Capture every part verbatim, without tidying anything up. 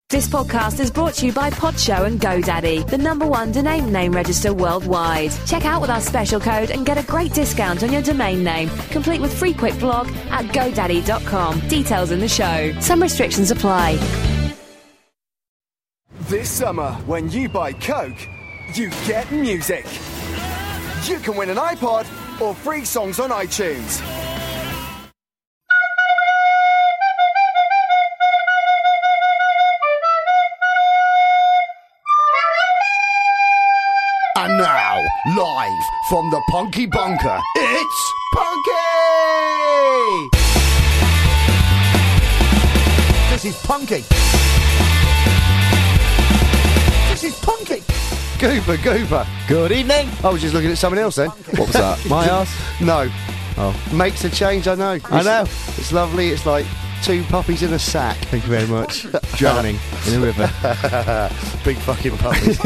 This podcast is brought to you by Podshow and GoDaddy, the number one domain name register worldwide. Check out with our special code and get a great discount on your domain name, complete with free quick blog at godaddy dot com. Details in the show. Some restrictions apply. This summer, when you buy Coke, you get music. You can win an iPod or free songs on iTunes. And now, live from the Punky Bunker, it's Punky! This is Punky. This is Punky. Gooper, Gooper. Good evening. I was just looking at someone else then. What was that? My ass? No. Oh. Makes a change, I know. I It's- know. It's lovely. It's like two puppies in a sack. Thank you very much. Drowning in a river. Big fucking puppies.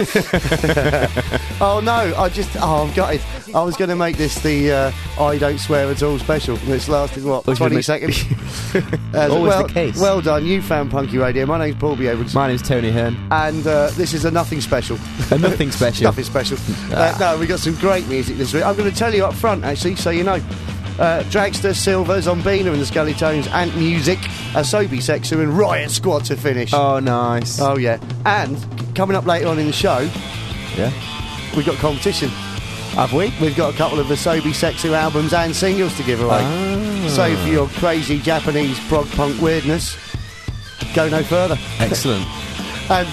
Oh no, I just, oh, I'm gutted. I was going to make this the uh, I don't swear at all special, and it's lasted, what, Was twenty make- seconds? Uh, Always well, the case. Well done, you found Punky Radio. My name's Paul B. Edwards. My name's Tony Hearn. And uh, this is a nothing special. A nothing special. Nothing special. Uh, no, we got some great music this week. I'm going to tell you up front, actually, so you know. Uh, Dragster, Silver, Zombina and the Scully Tones, Ant Music, Asobi Sexer and Riot Squad to finish. Oh, nice. Oh, yeah. And coming up later on in the show, Yeah. we've got competition. Have we? We've got a couple of Asobi Sexer albums and singles to give away. Ah. So for your crazy Japanese prog punk weirdness, go no further. Excellent. And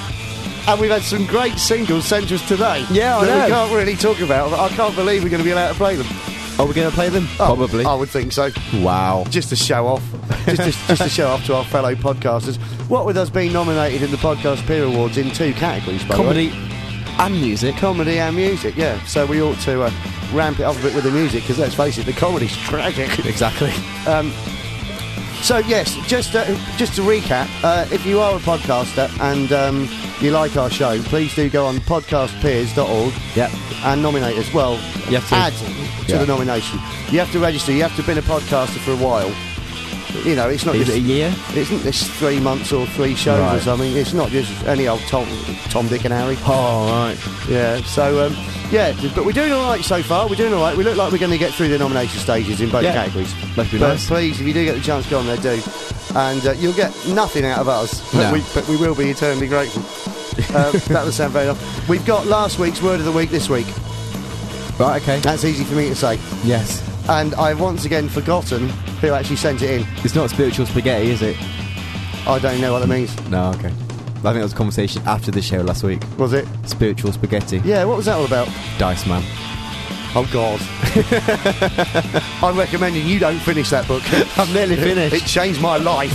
and we've had some great singles sent to us today. Yeah, I that we know. can't really talk about. I can't believe we're going to be allowed to play them. Are we going to play them? Oh, Probably. I would think so. Wow. Just to show off. just, to, just to show off to our fellow podcasters. What with us being nominated in the Podcast Peer Awards in two categories, by the way. Comedy and music. Comedy and music, yeah. So we ought to uh, ramp it up a bit with the music, because let's face it, the comedy's tragic. Exactly. Um, so yes, just uh, just to recap, uh, if you are a podcaster and um, you like our show, please do go on podcast peers dot org Yep. and nominate as well. You have to- add to yeah. the nomination. You have to register. You have to have been a podcaster for a while. You know, it's not Is just it a year? It's not just three months or three shows or Right. something. It's not just any old Tom, Tom, Dick and Harry. Oh, right. Yeah. So um, yeah, but we're doing all right so far. We're doing all right. We look like we're going to get through the nomination stages in both Yeah. categories. Must be But nice. please, if you do get the chance, go on there, do. And uh, you'll get nothing out of us, but, No. we, but we will be eternally grateful. uh, that would sound very enough. We've got last week's word of the week this week. Right, okay. That's easy for me to say. Yes. And I've once again forgotten who actually sent it in. It's not spiritual spaghetti, is it? I don't know what that means. No, okay. I think that was a conversation after the show last week. Was it? Spiritual spaghetti. Yeah, what was that all about? Dice Man. Oh, God. I'm recommending you don't finish that book. I've nearly finished. It changed my life.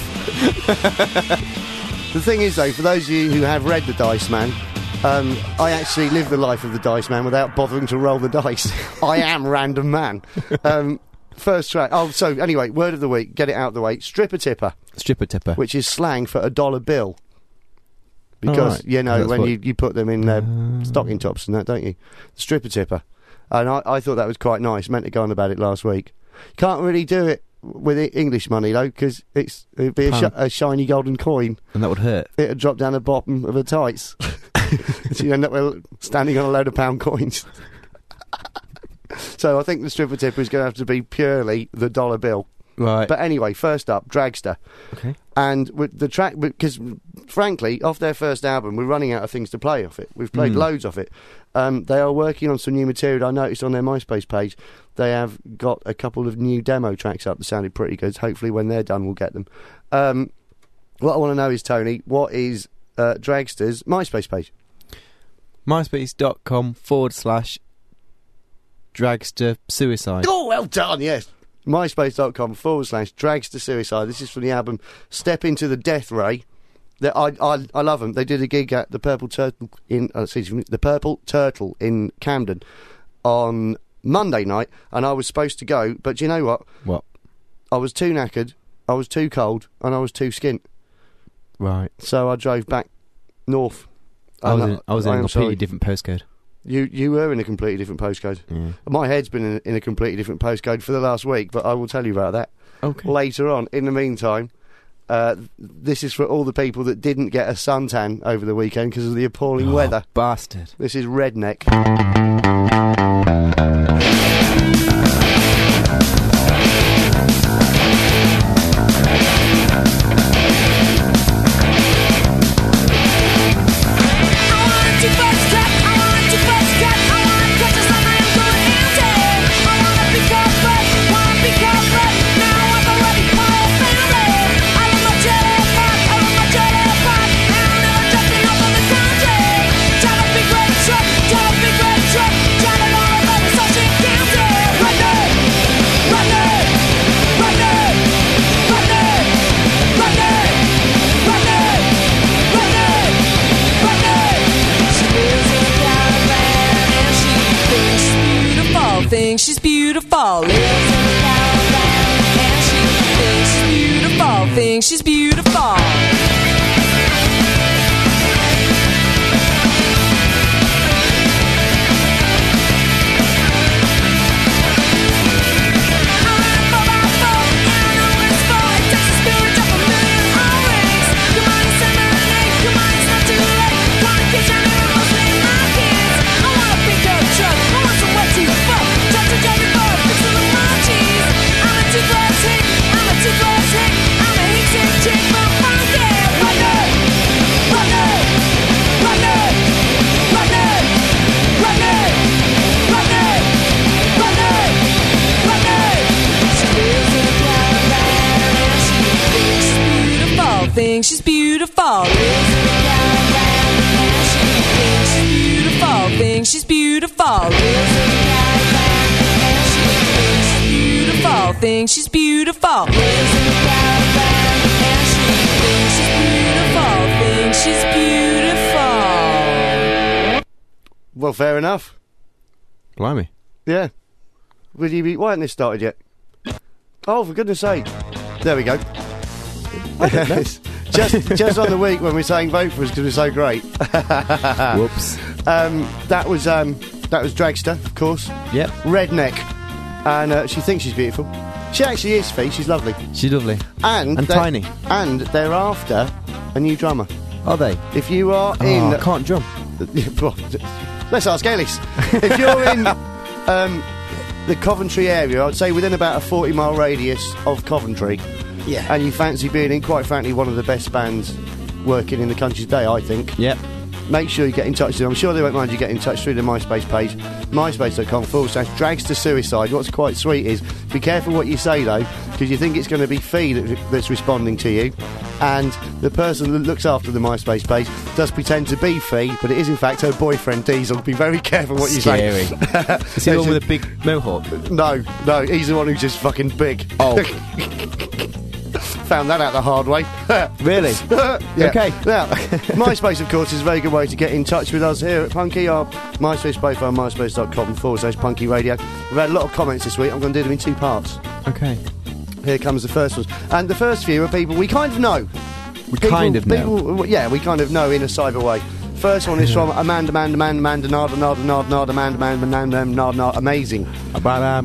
The thing is, though, for those of you who have read The Dice Man, um, I actually live the life of the Dice Man without bothering to roll the dice. I am Random Man. Um, first track. Oh, so anyway, word of the week. Get it out of the way. Stripper tipper, Stripper tipper. which is slang for a dollar bill. Because, right. you know, That's when what- you, you put them in uh, stocking tops and that, don't you? Stripper tipper. And I, I thought that was quite nice. Meant to go on about it last week. Can't really do it with I- English money, though, because it's it'd be a, sh- Pound. a shiny golden coin. And that would hurt. It'd drop down the bottom of her tights. So you end up with, standing on a load of pound coins. So I think the stripper tipper is going to have to be purely the dollar bill. Right. But anyway, first up, Dragster. Okay. And with the track, because frankly, off their first album, we're running out of things to play off it. We've played Mm. loads of it. Um, they are working on some new material. I noticed on their MySpace page, they have got a couple of new demo tracks up that sounded pretty good. Hopefully, when they're done, we'll get them. Um, what I want to know is, Tony, what is uh, Dragster's MySpace page? MySpace.com forward slash dragster suicide. Oh, well done, yes. MySpace.com forward slash Dragster Suicide. This is from the album Step Into the Death Ray. That I, I I love them. They did a gig at the Purple Turtle in uh, excuse me, the Purple Turtle in Camden on Monday night, and I was supposed to go, but do you know what? What? I was too knackered, I was too cold, and I was too skint. Right. So I drove back north. I was And in, I was in a am completely sorry. different postcode. You you were in a completely different postcode. Yeah. My head's been in a, in a completely different postcode for the last week, but I will tell you about that Okay. later on. In the meantime, Uh, this is for all the people that didn't get a suntan over the weekend because of the appalling Oh, weather. Bastard. This is Redneck. She's beautiful. Lives in a caravan and she thinks she's beautiful. Thinks she's beautiful. Thinks she's beautiful. Lives in a caravan and she thinks she's beautiful. Thinks she's beautiful. Lives in a caravan and she thinks she's beautiful. Thinks she's beautiful. Lives in a caravan and she thinks she's beautiful. Thinks she's beautiful. Well, fair enough. Blimey. Yeah. Would you be? Why hadn't this started yet? Oh, for goodness sake! There we go. just, just on the week when we're saying vote for us because we're so great. Whoops. Um, that was um, that was Dragster, of course. Yep. Redneck, and uh, she thinks she's beautiful. She actually is, Fee. She's lovely. She's lovely. And And they're- tiny. And they're after a new drummer. Are they? If you are Oh, in, I can't drum. let's ask Ellis. If you're in um, the Coventry area, I'd say within about a forty mile radius of Coventry. Yeah. And you fancy being in, quite frankly, one of the best bands working in the country today, I think. Yep. Make sure you get in touch with them. I'm sure they won't mind you getting in touch through the MySpace page, myspace.com forward slash drags to suicide. What's quite sweet is, be careful what you say, though, because you think it's going to be Fee that, that's responding to you, and the person that looks after the MySpace page does pretend to be Fee, but it is, in fact, her boyfriend, Diesel. Be very careful what you Scary. say. Is he the one with a big mohawk? No, no, he's the one who's just fucking big. Oh. Found that out the hard way. Really? Yeah. Okay. Now, MySpace, of course, is a very good way to get in touch with us here at Punky. Our MySpace profile, myspace.com forward slash Punky Radio. We've had a lot of comments this week. I'm going to do them in two parts. Okay. Here comes the first ones. And the first few are people we kind of know. We People- kind of know. people, yeah, we kind of know in a cyber way. First one is from Amanda, Amanda, Amanda, Amanda, Nada, Nada, Nada, Nada, Amanda, Amanda, Amanda, Nada, Nada, amazing. I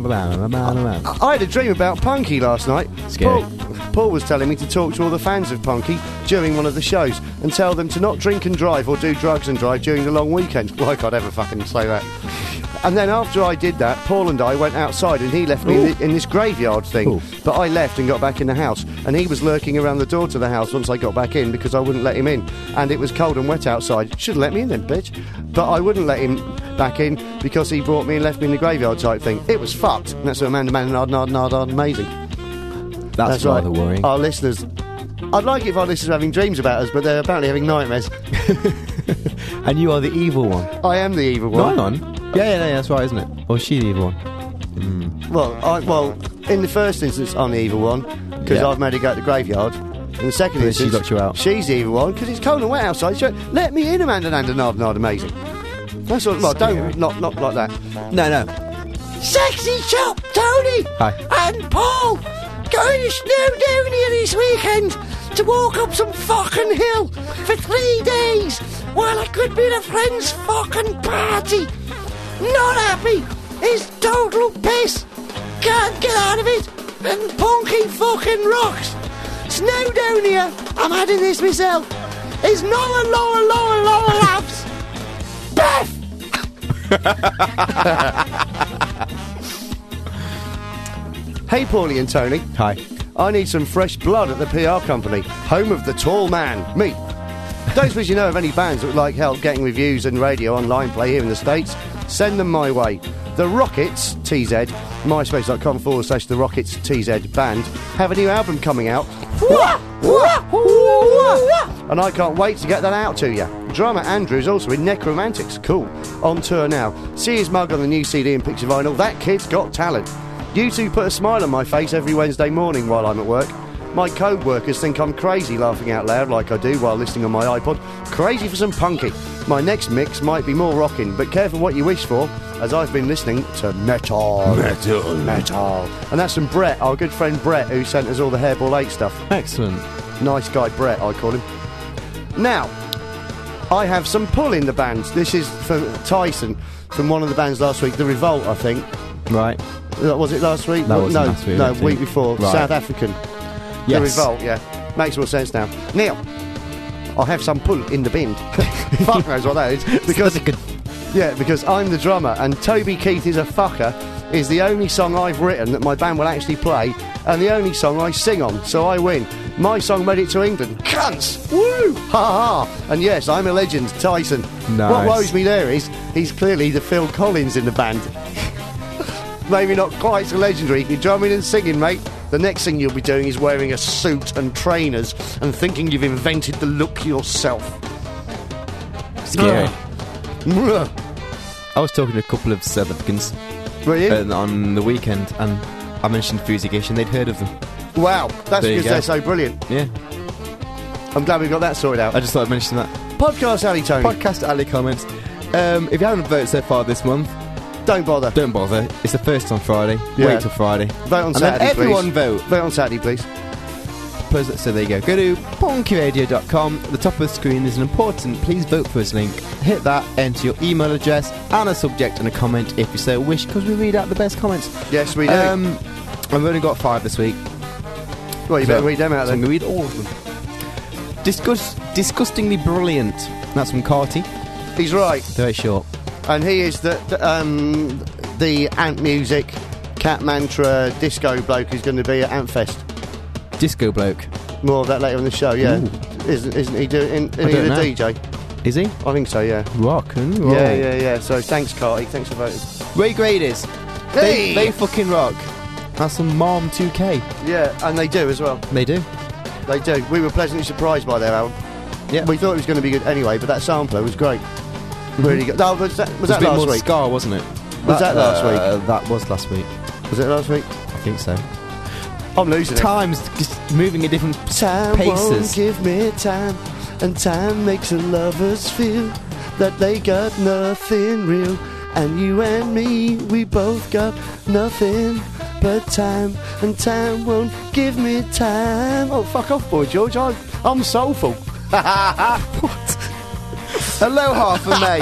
had a dream about Punky last night. Scary. Paul, Paul was telling me to talk to all the fans of Punky during one of the shows and tell them to not drink and drive or do drugs and drive during the long weekend. Like I'd ever fucking say that. And then after I did that, Paul and I went outside and he left me in, the, in this graveyard thing. Ooh. But I left and got back in the house. And he was lurking around the door to the house once I got back in because I wouldn't let him in. And it was cold and wet outside. Should have let me in then, bitch. But I wouldn't let him back in because he brought me and left me in the graveyard type thing. It was fucked. And that's what Amanda, Amanda, Nard, Nard, Nard, Nard, amazing. That's, rather worrying. Our listeners... I'd like it if our listeners were having dreams about us, but they're apparently having nightmares. And you are the evil one. I am the evil No, one. hang on. Yeah, yeah, yeah, that's right, isn't it? Or is she the evil one? Well, I, well, in the first instance, I'm the evil one because Yeah. I've made her go to the graveyard. In the second But then she instance, got you out. she's the evil one because it's cold and wet outside. She went, let me in, Amanda, Amanda, Nard, Nard, amazing. That's all. Well, Scary. don't not not like that. No, no. Sexy chop, Tony. Hi. And Paul going to Snowdonia this weekend to walk up some fucking hill for three days while I could be at a friend's fucking party. Not happy. It's total piss. Can't get out of it. And Punky fucking rocks. snow down here. I'm adding this myself. It's Laura, Laura, Laura, Laura Labs. Beth! Hey, Paulie and Tony. Hi. I need some fresh blood at the P R company, home of the tall man, me. Don't suppose you know of any bands that would like help getting reviews and radio online play here in the States? Send them my way. The Rockets, T Z, myspace.com forward slash The Rockets T Z band, have a new album coming out. And I can't wait to get that out to you. Drummer Andrew is also in Necromantics. Cool. On tour now. See his mug on the new C D and picture vinyl. That kid's got talent. You two put a smile on my face every Wednesday morning while I'm at work. My co-workers think I'm crazy laughing out loud like I do while listening on my iPod. Crazy for some punky. My next mix might be more rocking, but careful what you wish for, as I've been listening to metal. Metal. Metal. And that's from Brett, our good friend Brett, who sent us all the Hairball eight stuff. Excellent. Nice guy Brett, I call him. Now, I have some pull in the bands. This is from Tyson, from one of the bands last week, The Revolt, I think. Right. Uh, Was it last week? That no, wasn't no, last week, I no, don't week think. before. Right. South African. Yes. The Revolt, yeah. Makes more sense now. Neil, I have some pull in the bin. Fuck knows what that is. Because, yeah, because I'm the drummer and Toby Keith is a fucker is the only song I've written that my band will actually play and the only song I sing on, so I win. My song made it to England. Cunts! Woo! Ha ha! And yes, I'm a legend, Tyson. Nice. What worries me there is he's clearly the Phil Collins in the band. Maybe not quite so legendary. You're drumming and singing, mate. The next thing you'll be doing is wearing a suit and trainers and thinking you've invented the look yourself. Scary. Ugh. I was talking to a couple of South Africans Were you? uh, on the weekend, and I mentioned Fusigation. They'd heard of them. Wow, that's There you because go. they're so brilliant. Yeah. I'm glad we got that sorted out. I just thought I'd mention that. Podcast Alley, Tony. Podcast Alley comments. Um, if you haven't voted so far this month, Don't bother. don't bother. It's the first on Friday. Yeah. Wait till Friday. Vote on and Saturday, then everyone please. vote. Vote on Saturday, please. Plus, so there you go. Go to punky radio dot com. At the top of the screen there's an important Please Vote For Us link. Hit that, enter your email address and a subject and a comment if you so wish, because we read out the best comments. Yes, we do. Um, I've only got five this week. well, you so- better read them out So I'm then. going to read all of them. Disgust, disgustingly brilliant. That's from Carty. He's right. Very short. And he is the, the, um, the Ant Music, Cat Mantra, disco bloke who's going to be at Antfest. Disco bloke. More of that later in the show, yeah. Ooh. Isn't, isn't he doing? Isn't I he don't the know. D J? Is he? I think so, yeah. Rock and roll. Yeah, yeah, yeah. So thanks, Carty. Thanks for voting. Ray Graders. Hey! They, they fucking rock. That's some Mom two K. Yeah, and they do as well. They do. They do. We were pleasantly surprised by their album. Yeah. We thought it was going to be good anyway, but that sampler was great. Really good. Oh, was that, was It was that a bit last more week? Scar, wasn't it? Was that last week? Uh, that was last week. Was it last week? I think so. I'm losing it. Time's just moving at different Time won't paces. give me time, and time makes the lovers feel that they got nothing real. And you and me, we both got nothing but time, and time won't give me time. Oh, fuck off, boy George. I, I'm soulful. What? Aloha for May.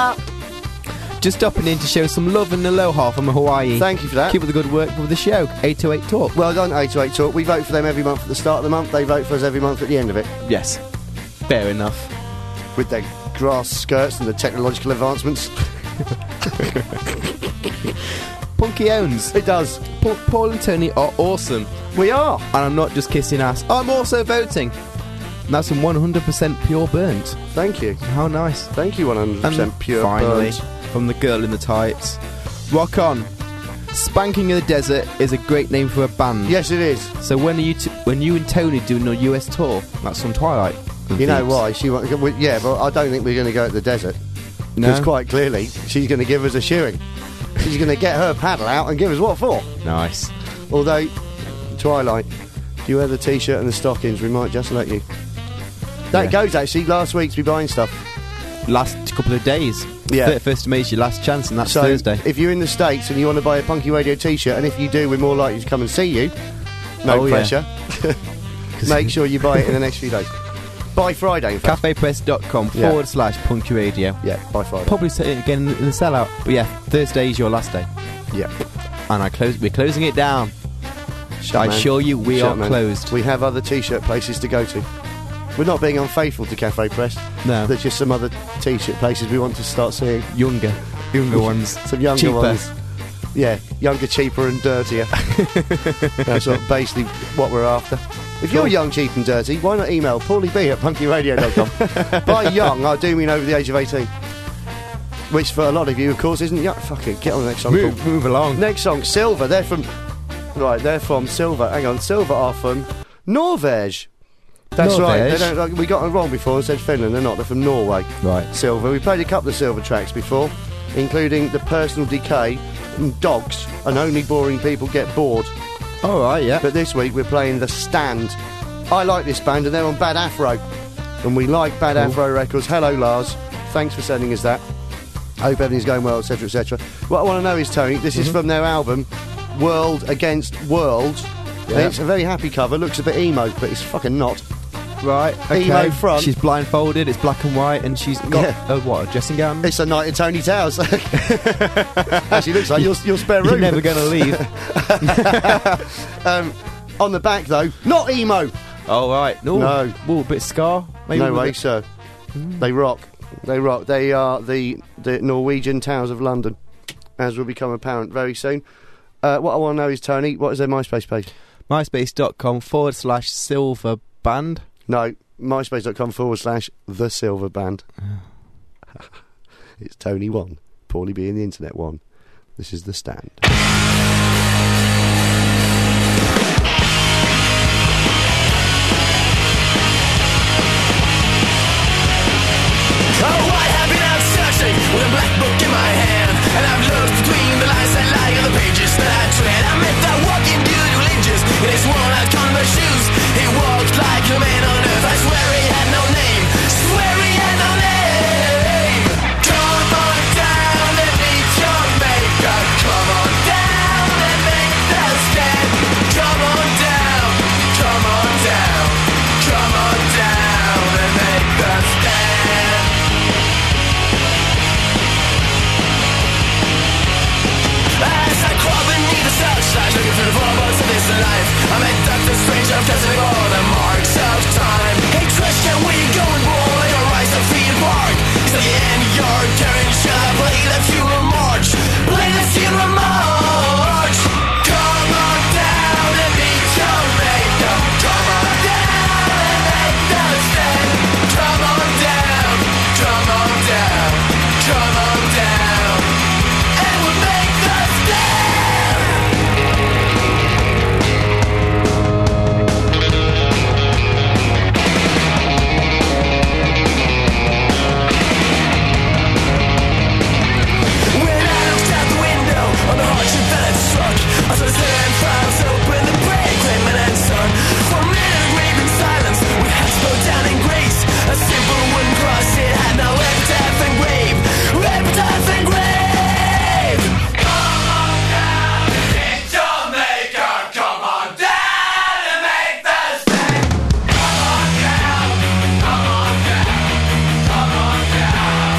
Just stopping in to show some love and aloha from Hawaii. Thank you for that. Keep up the good work with the show. eight to eight Talk. Well done, eight to eight Talk. We vote for them every month at the start of the month. They vote for us every month at the end of it. Yes. Fair enough. With their grass skirts and the technological advancements. Punky owns. It does. Pa- Paul and Tony are awesome. We are. And I'm not just kissing ass. I'm also voting. And that's some one hundred percent pure burnt. Thank you. How nice. Thank you, one hundred percent And pure finally, burnt. from the girl in the tights. Rock on. Spanking in the Desert is a great name for a band. Yes, it is. So when are you t- when you and Tony doing a U S tour? That's on Twilight. and You know Thieves. why? She wa- we- Yeah, but I don't think we're going to go to the desert. Because No. quite clearly, she's going to give us a shoeing. She's going to get her paddle out and give us what for? Nice. Although, Twilight, if you wear the t-shirt and the stockings, we might just let you. That Yeah. goes, actually. Last week's be buying stuff. Last couple of days. Yeah. thirty-first of May is your last chance, and that's So, Thursday. if you're in the States and you want to buy a Punky Radio t-shirt, and if you do, we're more likely to come and see you. No Oh, yeah. pressure. Make sure you buy it in the next few days. By Friday, in fact. cafepress.com Yeah. forward slash punky radio. Yeah, by Friday. Probably say it again in the sellout. But yeah, Thursday is your last day. Yeah. And I close. we're closing it down. Shut, I man. assure you, we Shut, are man. closed. We have other T-shirt places to go to. We're not being unfaithful to Cafe Press. No. There's just some other T-shirt places we want to start seeing. Younger. Younger ones. Some younger Cheaper. ones. Yeah, younger, cheaper and dirtier. That's what, basically what we're after. If you're young, cheap and dirty, why not email paulieb at punky radio dot com. By young, I do mean over the age of eighteen. Which for a lot of you, of course, isn't young. Fuck it, get on the next song. Move, move along. Next song, Silver. They're from... Right, they're from Silver. Hang on, Silver are from Norvège. That's right. They Norvège? don't, like, we got it wrong before. I said Finland. They're not. They're from Norway. Right. Silver. We played a couple of Silver tracks before, including The Personal Decay and Dogs, and Only Boring People Get Bored. All right, yeah. But this week we're playing The Stand. I like this band, and they're on Bad Afro. And we like Bad Afro Records. Hello, Lars. Thanks for sending us that. Hope everything's going well, et cetera, et cetera. What I want to know is, Tony, this is from their album, World Against World. Yeah. It's a very happy cover. Looks a bit emo, but it's fucking not. Right, okay. Emo front. She's blindfolded, it's black and white, and she's got Yeah. a, what, a dressing gown? It's a night at Tony Towers. Actually, looks like your, your spare You're room. never going to leave. um, on the back, though, not emo. Oh, right. Ooh, No. Ooh, a bit scar. Maybe No with way, it. sir. They rock. They rock. They are the, the Norwegian Towers of London, as will become apparent very soon. Uh, what I want to know is, Tony, what is their MySpace page? MySpace.com forward slash silver band. No, myspace.com forward slash the Silver Band. It's Tony one, Paulie B and the Internet one. This is The Stand. Oh, I have been out searching with a black book in my hand, and I've looked between the lines that lie on the pages that I tread. I met that walking dude religious in his worn-out Converse shoes. He walked like a man on earth. I swear he had no name. Swear he had no name. Come on down and meet your maker. Come on down and make the stand. Come on down. Come on down. Come on down and make the stand. As I crawl beneath the searchlight, looking through the floorboards of this life, I met Doctor Strange, I'm casting all the marks of time. Hey, trash can, where you going, boy? Like a rise of Feed Park. He's like in your carrying shot. Play the funeral march. Play the funeral march. Come on down and meet your maker. Come on down and make the stand. Come on down. Come on down. Come on down. And we'll make the stand. When I looked out the window on the hardship that had struck, I saw the seven files open the break, Raymond and Son. For a minute of grave in silence, we had to go down in grace. A simple wooden cross, it had no epitaph and grave. Epitaph and grave. Come on down and meet your maker. Come on down and make the stand. Come on down. Come on down. Come on down.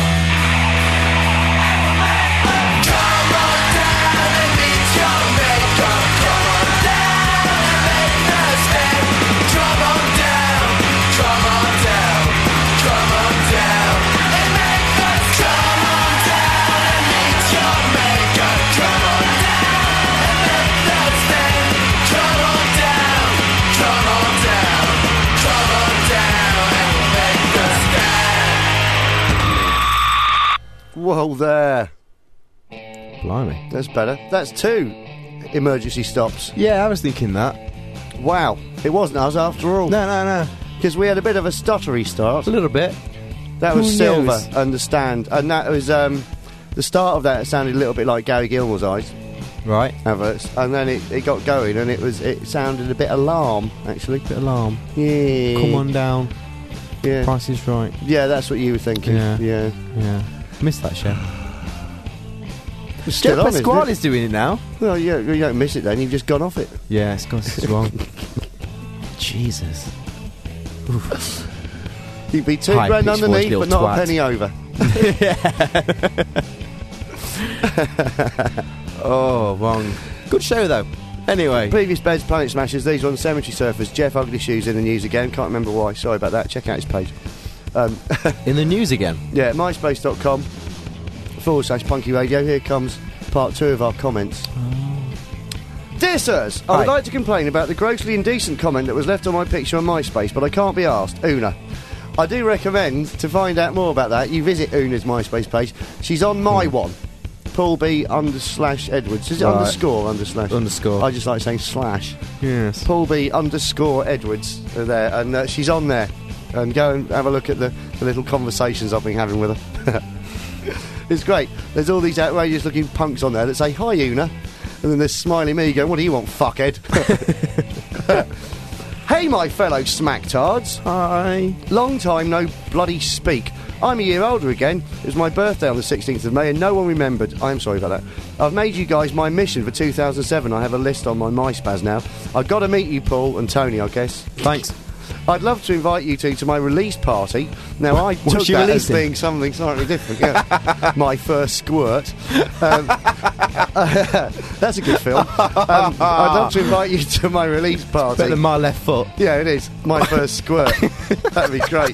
Come on down and meet your maker. Come on down and make the stand. Come on down. Come on down. Come on down and make the come on down and meet your maker. Come on down and make the stand. Come on down. Come on down. Come on down and make the stand. Whoa there. Blimey. That's better. That's two emergency stops. Yeah, I was thinking that. Wow. It wasn't us after all. No, no, no. Because we had a bit of a stuttery start. A little bit. That was Who Silver knows? and The Stand. And that was, um, the start of that sounded a little bit like Gary Gilmore's Eyes Right. adverts. And then it, it got going and it was, it sounded a bit alarm, actually. Bit alarm. Yeah. Come on down. Yeah. Price is right. Yeah, that's what you were thinking. Yeah. Yeah. Yeah. Missed that show. It's still Joe on, isn't Pasquale it? is doing it now. Well, yeah, you don't miss it then. You've just gone off it. Yeah, it's got it's wrong. Jesus. You'd be two High grand pitched underneath, voice, but not little a twat. penny over. Oh, wrong. Good show though. Anyway. Previous Beds, Planet Smashers, these ones, Cemetery Surfers, Jeff Ugly Shoes in the news again. Can't remember why. Sorry about that. Check out his page. Um, In the news again. yeah, myspace.com forward slash Punky Radio. Here comes part two of our comments. Dear sirs, I would Hi. like to complain about the grossly indecent comment that was left on my picture on MySpace, but I can't be asked. Una. I do recommend, to find out more about that, you visit Una's MySpace page. She's on my one. Paul B under slash Edwards. Is it Right. underscore under slash? Underscore. I just like saying slash. Yes. Paul B underscore Edwards are there, and uh, she's on there. And go and have a look at the, the little conversations I've been having with her. It's great. There's all these outrageous looking punks on there that say, hi Una. And then there's smiley me going, what do you want, fuckhead? Hey, my fellow smacktards. Hi. Long time no bloody speak. I'm a year older again. It was my birthday on the sixteenth of May and no one remembered. I'm sorry about that. I've made you guys my mission for two thousand seven. I have a list on my MySpace now. I've got to meet you, Paul and Tony, I guess. Thanks. I'd love to invite you two to my release party. Now, I What's took she that releasing? as being something slightly different. Yeah. My first squirt. Um, that's a good film. Um, I'd love to invite you to my release party. Better than my left foot. Yeah, it is. My first squirt. That'd be great.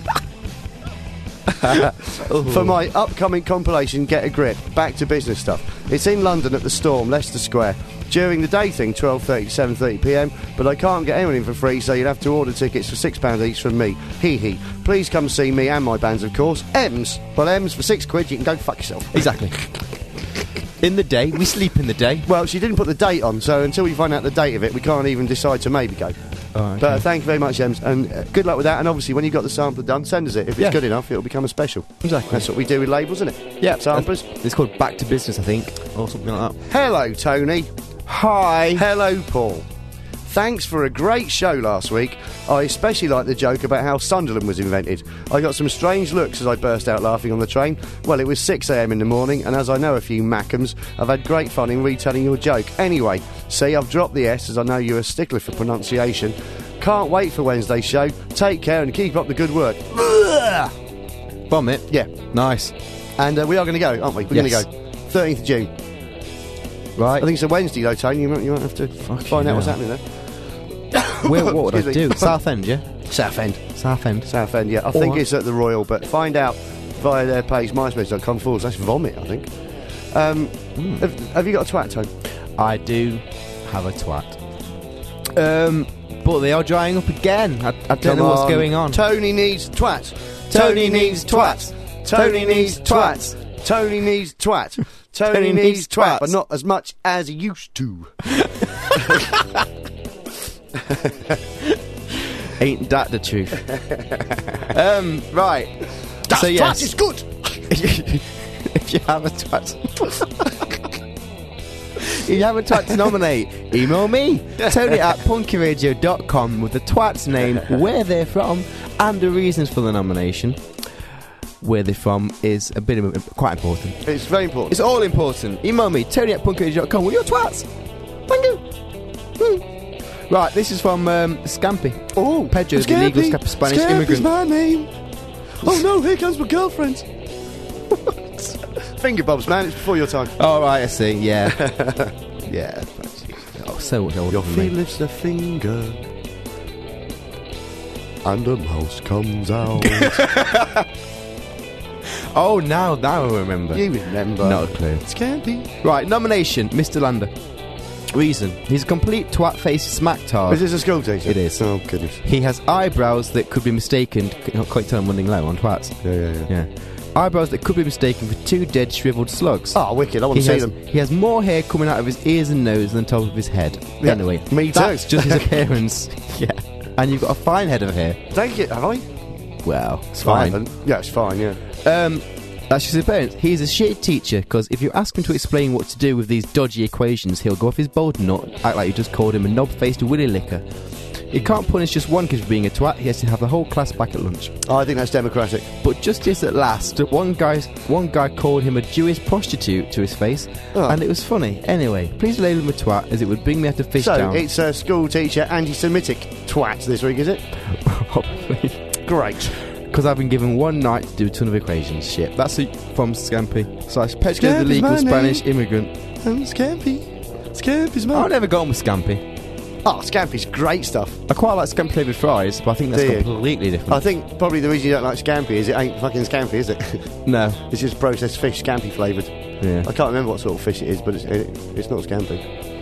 For my upcoming compilation, Get a Grip, back to business stuff. It's in London at the Storm, Leicester Square. During the day thing, twelve thirty to seven thirty p m, but I can't get anyone in for free, so you'd have to order tickets for six pounds each from me. Hee hee. Please come see me and my bands, of course. M's. Well, M's for six quid, you can go fuck yourself. Exactly. In the day, we sleep in the day. Well, she didn't put the date on, so until we find out the date of it, we can't even decide to maybe go. Oh, okay. But uh, thank you very much, Ems, and uh, good luck with that. And obviously, when you've got the sampler done, send us it. If it's Yeah. good enough, it'll become a special. Exactly. That's what we do with labels, isn't it? Yeah, Samplers. uh, It's called Back to Business, I think, or something like that. Hello, Tony. Hi. Hello, Paul. Thanks for a great show last week. I especially like the joke about how Sunderland was invented. I got some strange looks as I burst out laughing on the train. Well, it was six a m in the morning, and as I know a few Mackhams, I've had great fun in retelling your joke. Anyway, see, I've dropped the S as I know you're a stickler for pronunciation. Can't wait for Wednesday's show. Take care and keep up the good work. Vomit. Yeah. Nice. And uh, we are going to go, aren't we? We're Yes. going to go. thirteenth of June. Right. I think it's a Wednesday, though, Tony. You might, you might have to find out what's hell. happening there. Where, what would I Excuse me. do? Southend, yeah? Southend. Southend. Southend, yeah. I think Or- it's at the Royal, but find out via their page, myspace.com forward slash vomit, I think. Um, have, have you got a twat, Tone? I do have a twat. Um, but they are drying up again. I, I don't Come know what's on. going on. Tony needs twats. Tony needs twats. Tony needs twats. Tony needs twat. Tony needs twat, but not as much as he used to. Ain't that the truth? um, right. That so twat yes, is good. if you have a twat, if you have a twat to nominate, email me, Tony at punkyradio dot com with the twat's name, where they're from, and the reasons for the nomination. Where they're from is a bit of, quite important. It's very important. It's all important. Email me, Tony at punkyradio dot com with your twats. Thank you. Hmm. Right, this is from um, Scampy. Oh, Pedro, the illegal Sca- Spanish Scampy's immigrant. my name. Oh no, here comes my girlfriend. Finger bobs, man. It's before your time. Oh, right, I see, yeah. yeah. Oh, so much older Your than feet me. lifts a finger, and a mouse comes out. Oh, now, now I remember. You remember? Not a clue. Scampy. Right, nomination, Mister Lander. Reason, he's a complete twat-faced smacktard. Is this a school teacher? It is. Oh goodness. He has eyebrows that could be mistaken. Not quite tell him running low on twats. Yeah, yeah, yeah. Yeah. Eyebrows that could be mistaken for two dead, shriveled slugs. Oh, wicked! I want He to see has, them. he has more hair coming out of his ears and nose than the top of his head. Yeah, Anyway, me too. that's just his appearance. Yeah. And you've got a fine head of hair. Thank you. Have I? Well, it's I fine. haven't. Yeah, it's fine. Yeah. Um, that's just his appearance. He's a shit teacher because if you ask him to explain what to do with these dodgy equations, he'll go off his bold nut, act like you just called him a knob-faced willy licker. He can't punish just one kid for being a twat. He has to have the whole class back at lunch. Oh, I think that's democratic. But justice at last. One guy, one guy called him a Jewish prostitute to his face, Oh. and it was funny. Anyway, please label him a twat, as it would bring me out of fish So down. it's a school teacher anti-Semitic twat this week, is it? Great. Because I've been given one night to do a ton of equations. Shit. That's it from Scampy. Slash Petro the Scampy's legal my Spanish name. immigrant. I'm Scampy. Scampi's, I've mate. never gone with Scampi. Oh, Scampi's great stuff. I quite like Scampi flavoured fries, but I think that's Do you? completely different. I think probably the reason you don't like Scampi is it ain't fucking Scampi, is it? no. It's just processed fish, Scampi flavoured. Yeah. I can't remember what sort of fish it is, but it's, it, it's not Scampi.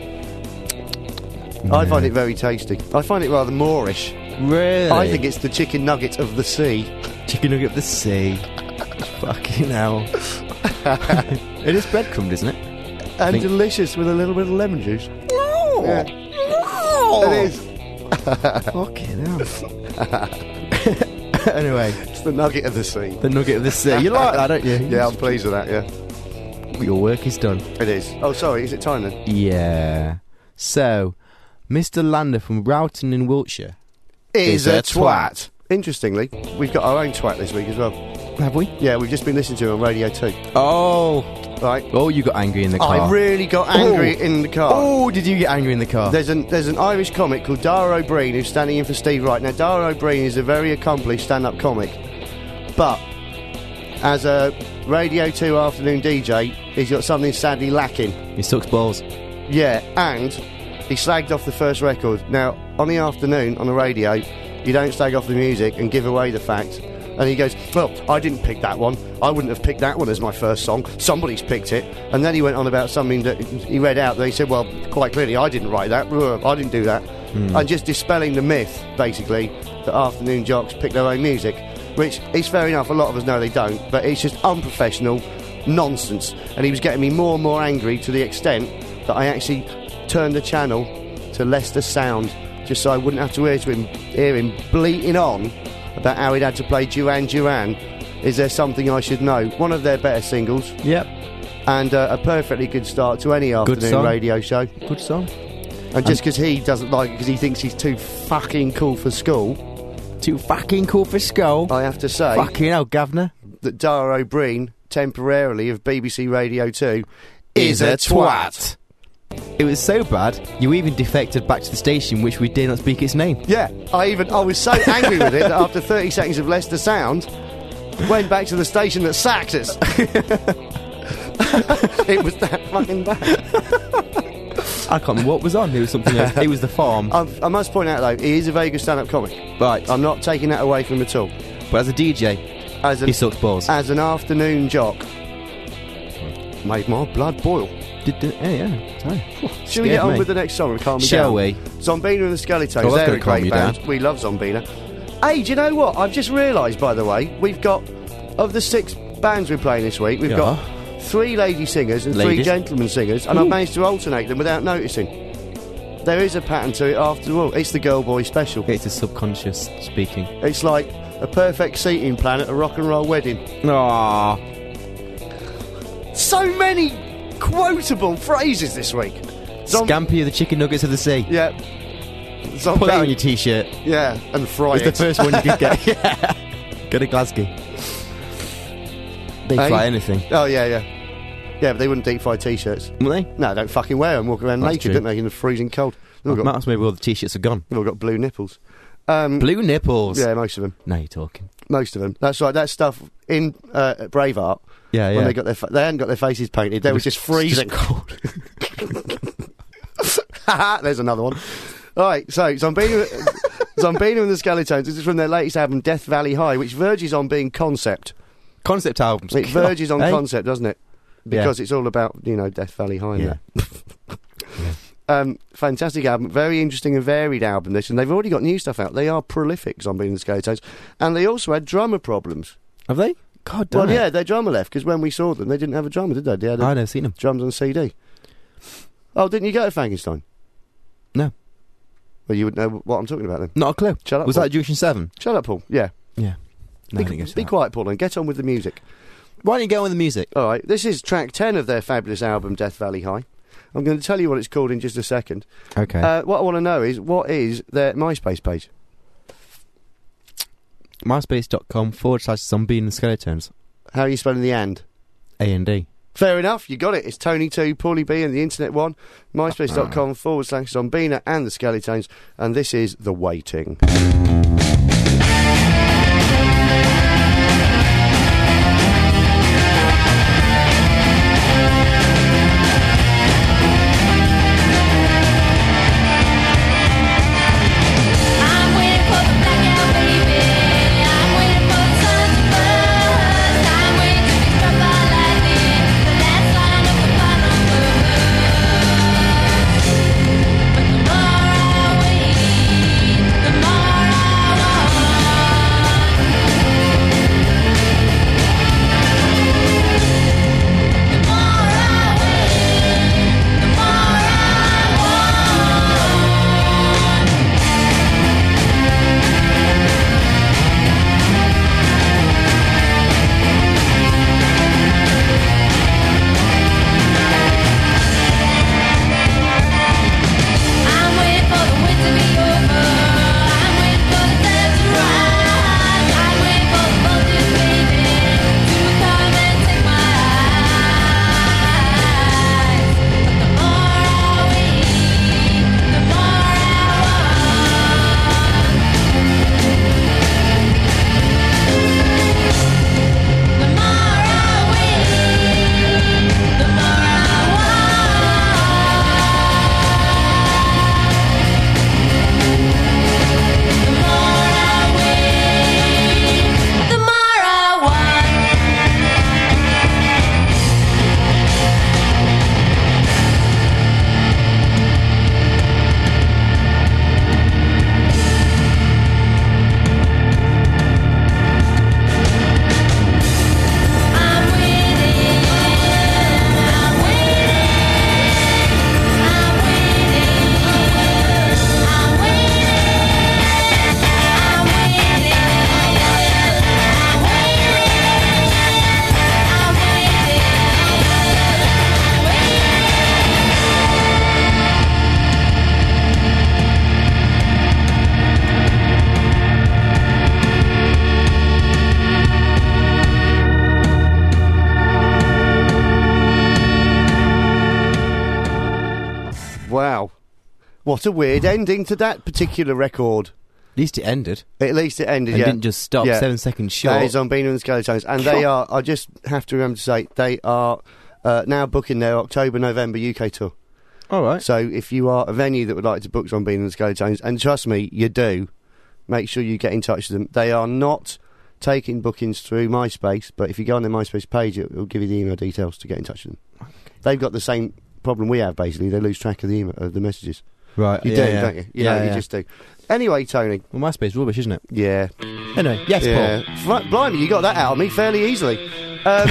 I find it very tasty. I find it rather Moorish. Really? I think it's the chicken nugget of the sea. chicken nugget of the sea. Fucking hell. It is breadcrumbed, isn't it? And Think- delicious with a little bit of lemon juice. Oh. Yeah. It is. Fucking hell. Anyway, It's the nugget of the sea. the nugget of the sea. You like that, don't you? Yeah, I'm pleased with that, yeah. Your work is done. It is. Oh, sorry, is it time then? Yeah. So, Mister Lander from Roughton in Wiltshire. Is a a twat. Interestingly, we've got our own twat this week as well. Have we? Yeah, we've just been listening to it on Radio two. Oh. Right? Oh, you got angry in the car. I really got angry Oh. in the car. Oh, did you get angry in the car? There's an there's an Irish comic called Dara O'Brien who's standing in for Steve Wright. Now, Dara O'Brien is a very accomplished stand-up comic, but as a Radio two afternoon D J, he's got something sadly lacking. He sucks balls. Yeah, and he slagged off the first record. Now, on the afternoon, on the radio, you don't slag off the music and give away the fact. And he goes, well, I didn't pick that one. I wouldn't have picked that one as my first song. Somebody's picked it. And then he went on about something that he read out that he said, well, quite clearly, I didn't write that. I didn't do that. Mm. And just dispelling the myth, basically, that afternoon jocks pick their own music, which is fair enough. A lot of us know they don't. But it's just unprofessional nonsense. And he was getting me more and more angry to the extent that I actually turned the channel to Leicester Sound just so I wouldn't have to hear, to him, hear him bleating on about how he'd had to play Duran Duran. Is There Something I Should Know? One of their better singles, Yep. and uh, a perfectly good start to any afternoon song. radio show. Good song. And just because he doesn't like it because he thinks he's too fucking cool for school, Too fucking cool for skull. I have to say Fucking hell, Gavner. that Dara O'Brien, temporarily of B B C Radio two, is a twat. It was so bad, you even defected back to the station, which we dare not speak its name. Yeah, I even I was so angry with it that after thirty seconds of Leicester Sound, went back to the station that sacked us. It was that fucking bad. I can't remember what was on. It was something else. It was The Farm. I, I must point out though, he is a very good stand-up comic. Right. I'm not taking that away from him at all. But as a D J, As an he sucks balls. as an afternoon jock, made my blood boil. Did, did, yeah, yeah. Sorry. Should we get on with the next song and calm me Shall down? we? Zombina and the Skeletons, Oh, that's they're gonna a calm great you band. down. We love Zombina. Hey, do you know what? I've just realised, by the way, we've got, of the six bands we're playing this week, we've Yeah. got three lady singers and three Ladies. gentlemen singers, and I've managed to alternate them without noticing. There is a pattern to it after all. It's the Girl Boy special. It's the subconscious speaking. It's like a perfect seating plan at a rock and roll wedding. Aww. So many quotable phrases this week. Zom- Scampi of the chicken nuggets of the sea. Yeah. Zombie. Put that on your t-shirt. Yeah, and fry It's it. the first one you could get. Yeah. Go to Glasgow. They Hey? fry anything. Oh, yeah, yeah. Yeah, but they wouldn't deep fry t-shirts. Wouldn't they? No, don't fucking wear them. Walk around That's naked, true. don't they, in the freezing cold. They've all got, That's maybe all the t-shirts are gone. they've all got blue nipples. Um, Blue nipples. Yeah, most of them. Now you're talking. Most of them. That's right. That stuff in uh, Braveheart, Yeah, yeah. when they got their fa- they hadn't got their faces painted. They were just freezing. cold. There's another one. All right, so Zombina, Zombina and the Skeletons. This is from their latest album, Death Valley High, which verges on being concept. Concept albums. It verges on Hey? concept, doesn't it? Because it's all about, you know, Death Valley High and Yeah. that. Um, fantastic album, very interesting and varied album this, and they've already got new stuff out. They are prolific, Zombie and the Skeletons, and they also had drummer problems. Have they? God damn Well, it. yeah, their drummer left because when we saw them, they didn't have a drummer, did they? They had a I've never seen them. drums on C D. Oh, didn't you go to Frankenstein? No. Well, you would know what I'm talking about then. Not a clue. Shut up, Was Paul. that Junction seven? Shut up, Paul. Yeah. Yeah. No, be I didn't go to be that. quiet, Paul, and get on with the music. Why don't you go on with the music? All right, this is track ten of their fabulous album, Death Valley High. I'm going to tell you what it's called in just a second. Okay. Uh, what I want to know is, what is their MySpace page? MySpace.com forward slash zombie and the skeletons. How are you spelling the and? A and D. Fair enough, you got it. It's Tony two, Paulie B and the Internet one. MySpace.com forward slash Zombina and the Skeletons. And this is The Waiting. What a weird ending to that particular record. At least it ended. At least it ended, And yeah. didn't just stop Yeah. seven seconds short. That is on Beano and the Skeletons. And they are, I just have to remember to say, they are uh, now booking their October, November U K tour. All right. So if you are a venue that would like to book Zombie and the Skeletons, and trust me, you do, make sure you get in touch with them. They are not taking bookings through MySpace, but if you go on their MySpace page, it will give you the email details to get in touch with them. They've got the same problem we have, basically. They lose track of the email, of the messages. Right. You yeah, do, yeah. don't you? You yeah, know, yeah. you just do. Anyway, Tony. Well, MySpace is rubbish, isn't it? Yeah. Anyway, yes, Yeah. Paul. F- Blimey, you got that out of me fairly easily. Um,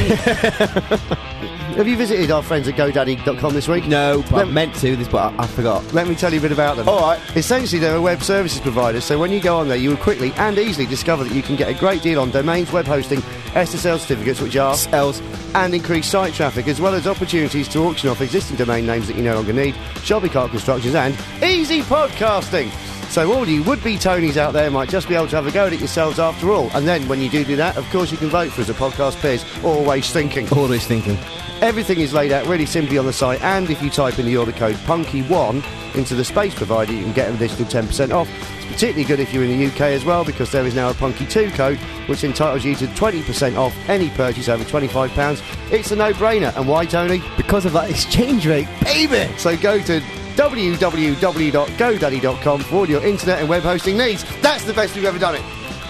have you visited our friends at GoDaddy dot com this week? No, but I Let- meant to this, but I, I forgot. Let me tell you a bit about them. All right. Essentially, they're a web services provider, so when you go on there, you will quickly and easily discover that you can get a great deal on domains, web hosting, S S L certificates, which are Else. and increased site traffic, as well as opportunities to auction off existing domain names that you no longer need, shopping cart constructions, and easy podcasting. So all you would-be Tonys out there might just be able to have a go at it yourselves after all. And then when you do do that, of course you can vote for us at Podcast Peers, always thinking. Always thinking. Everything is laid out really simply on the site, and if you type in the order code punky one into the space provider, you can get an additional ten percent off. It's particularly good if you're in the U K as well, because there is now a punky two code, which entitles you to twenty percent off any purchase over twenty-five pounds. It's a no-brainer. And why, Tony? Because of that exchange rate, baby! So go to w w w dot go daddy dot com for all your internet and web hosting needs. That's the best we've ever done it.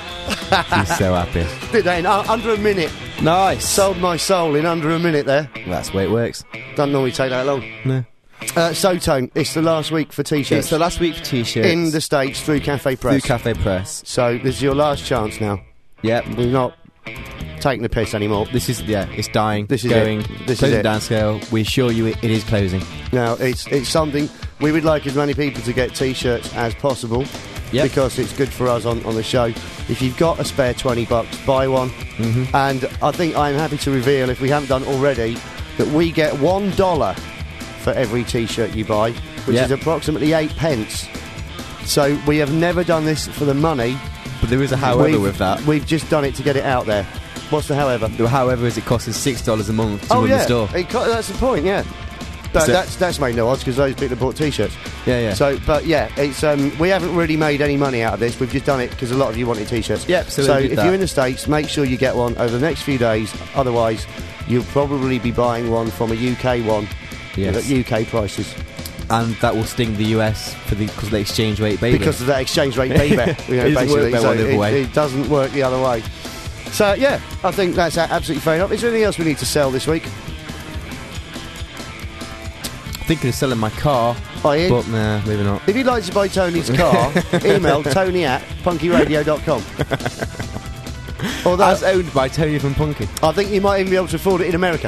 He's so happy. Did they in uh, under a minute? Nice. Sold my soul in under a minute there. That's the way it works. Doesn't normally take that long. No. Uh, so, Tone, it's the last week for T-shirts. It's the last week for t-shirts. in the States through Cafe through Press. Cafe Press. So this is your last chance now. Yep. We're not taking the piss anymore. This is, yeah, it's dying. This is going. it. This is closing it. down scale. We assure you it, it is closing. Now, it's it's something we would like as many people to get T-shirts as possible. Yep. Because it's good for us on, on the show. If you've got a spare twenty bucks, buy one. Mm-hmm. And I think I'm happy to reveal, if we haven't done already, that we get one dollar for every T-shirt you buy, which Yep. is approximately eight pence. So we have never done this for the money. But there is a however We've- with that. We've just done it to get it out there. What's the however? The however is it costs us six dollars a month to Oh run yeah, the store. It co- that's the point. Yeah, but So- that's that's made no odds because those people bought T-shirts. Yeah, yeah. So, but yeah, it's um, we haven't really made any money out of this. We've just done it because a lot of you wanted T-shirts. Yep, so So we if did that. you're in the States, make sure you get one over the next few days. Otherwise, you'll probably be buying one from a U K one Yes. at U K prices And that will sting the U S for the because of the exchange rate, baby. because of that exchange rate, baby. You know, It doesn't work basically, that so one the other it, way. it doesn't work the other way. So yeah, I think that's a- absolutely fair enough. Is there anything else we need to sell this week? thinking of selling my car, Are you? but nah, maybe not. If you'd like to buy Tony's car, email Tony at punky radio dot com. Although As owned by Tony from Punky. I think you might even be able to afford it in America.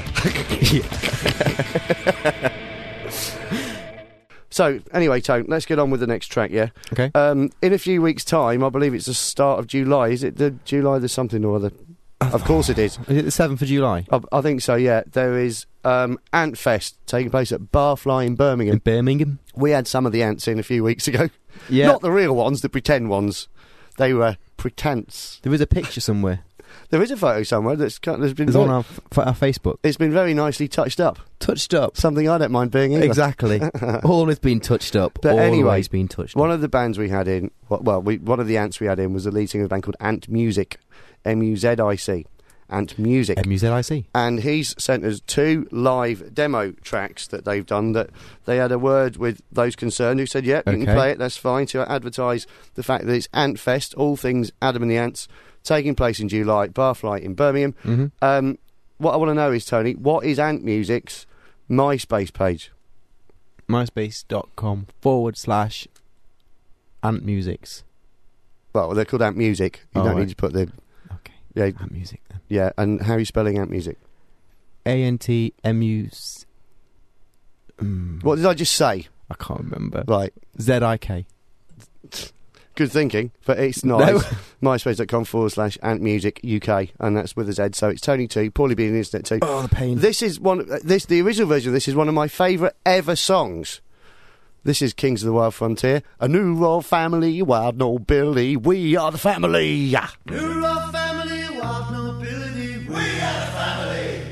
So, anyway, Tone, let's get on with the next track, yeah? Okay. Um, in a few weeks' time, I believe it's the start of July. Is it the July the something or other? Of course it is. Is it the seventh of July? I, I think so, yeah. There is um, Ant Fest taking place at Barfly in Birmingham. In Birmingham? We had some of the ants in a few weeks ago. Yeah. Not the real ones, the pretend ones. They were pretense. There is a picture somewhere. There is a photo somewhere that's cut, there's been There's very, one on our, f- our Facebook. it's been very nicely touched up. Touched up. Something I don't mind being either. Exactly. Always been touched up. But anyway, Always been touched One up. of the bands we had in, well, well we, one of the ants we had in was the lead singer of a band called Ant Music, M U Z I C, Ant Music. M U Z I C. And he's sent us two live demo tracks that they've done that they had a word with those concerned who said, yep, you Okay. can play it, that's fine, to advertise the fact that it's Ant Fest, all things Adam and the Ants, taking place in July at Barfly in Birmingham. Mm-hmm. Um, what I want to know is, Tony, what is Ant Music's MySpace page? MySpace.com forward slash Ant Musics. Well, they're called Ant Music. You Oh, don't right. need to put the... Okay. Yeah, Ant Music then. yeah, and how are you spelling Ant Music? A N T M U C. Mm, What did I just say? I can't remember. Right, Z I K. good thinking, but it's not. No. It's MySpace.com forward slash Ant Music U K, and that's with a Z, so it's Tony two, Paulie B and the Internet two. Oh, the pain. This is one. uh, This the original version of this is one of my favourite ever songs. This is Kings of the Wild Frontier, a new royal family, wild nobility. We are the family. New royal family, wild nobility. We are the family.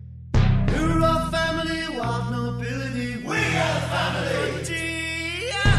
New royal family, wild nobility. We are the family.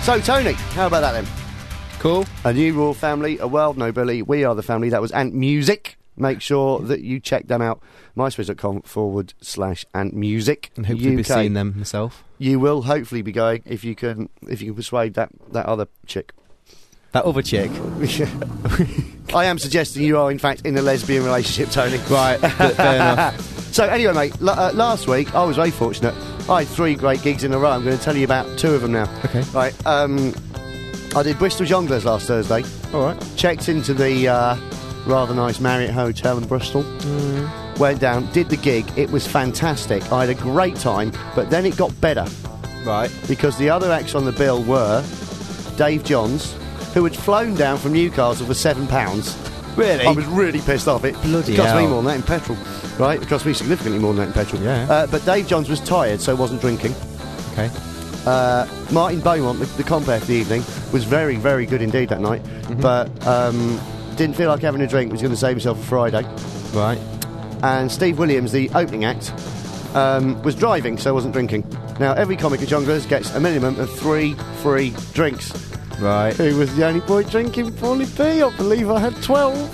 So, Tony, how about that then? Cool. A new Raw family, a world nobility. We are the family. That was Ant Music. Make sure that you check them out. MySpace.com forward slash Ant Music. And hopefully U K. be seeing them myself. You will hopefully be going if you can if you can persuade that, that other chick. That other chick. I am suggesting you are in fact in a lesbian relationship, Tony. Right, but fair enough. So anyway, mate, l- uh, last week I was very fortunate. I had three great gigs in a row. I'm going to tell you about two of them now. Okay. Right. Um, I did Bristol Jongleurs last Thursday. All right. Checked into the uh, rather nice Marriott Hotel in Bristol. Mm. Went down, did the gig. It was fantastic. I had a great time, but then it got better. Right. Because the other acts on the bill were Dave Johns, who had flown down from Newcastle for seven pounds. Really? I was really pissed off. It Bloody cost me hell. more than that in petrol. Right? It cost me significantly more than that in petrol. Yeah. Uh, but Dave Johns was tired, so wasn't drinking. Okay. Uh, Martin Beaumont, the, the compere for the evening, was very, very good indeed that night. Mm-hmm. But um, didn't feel like having a drink, was going to save himself for Friday. Right. And Steve Williams, the opening act, um, was driving, so wasn't drinking. Now, every comic at Jongleurs gets a minimum of three free drinks. Right. Who was the only boy drinking Paulie P? I believe I had twelve.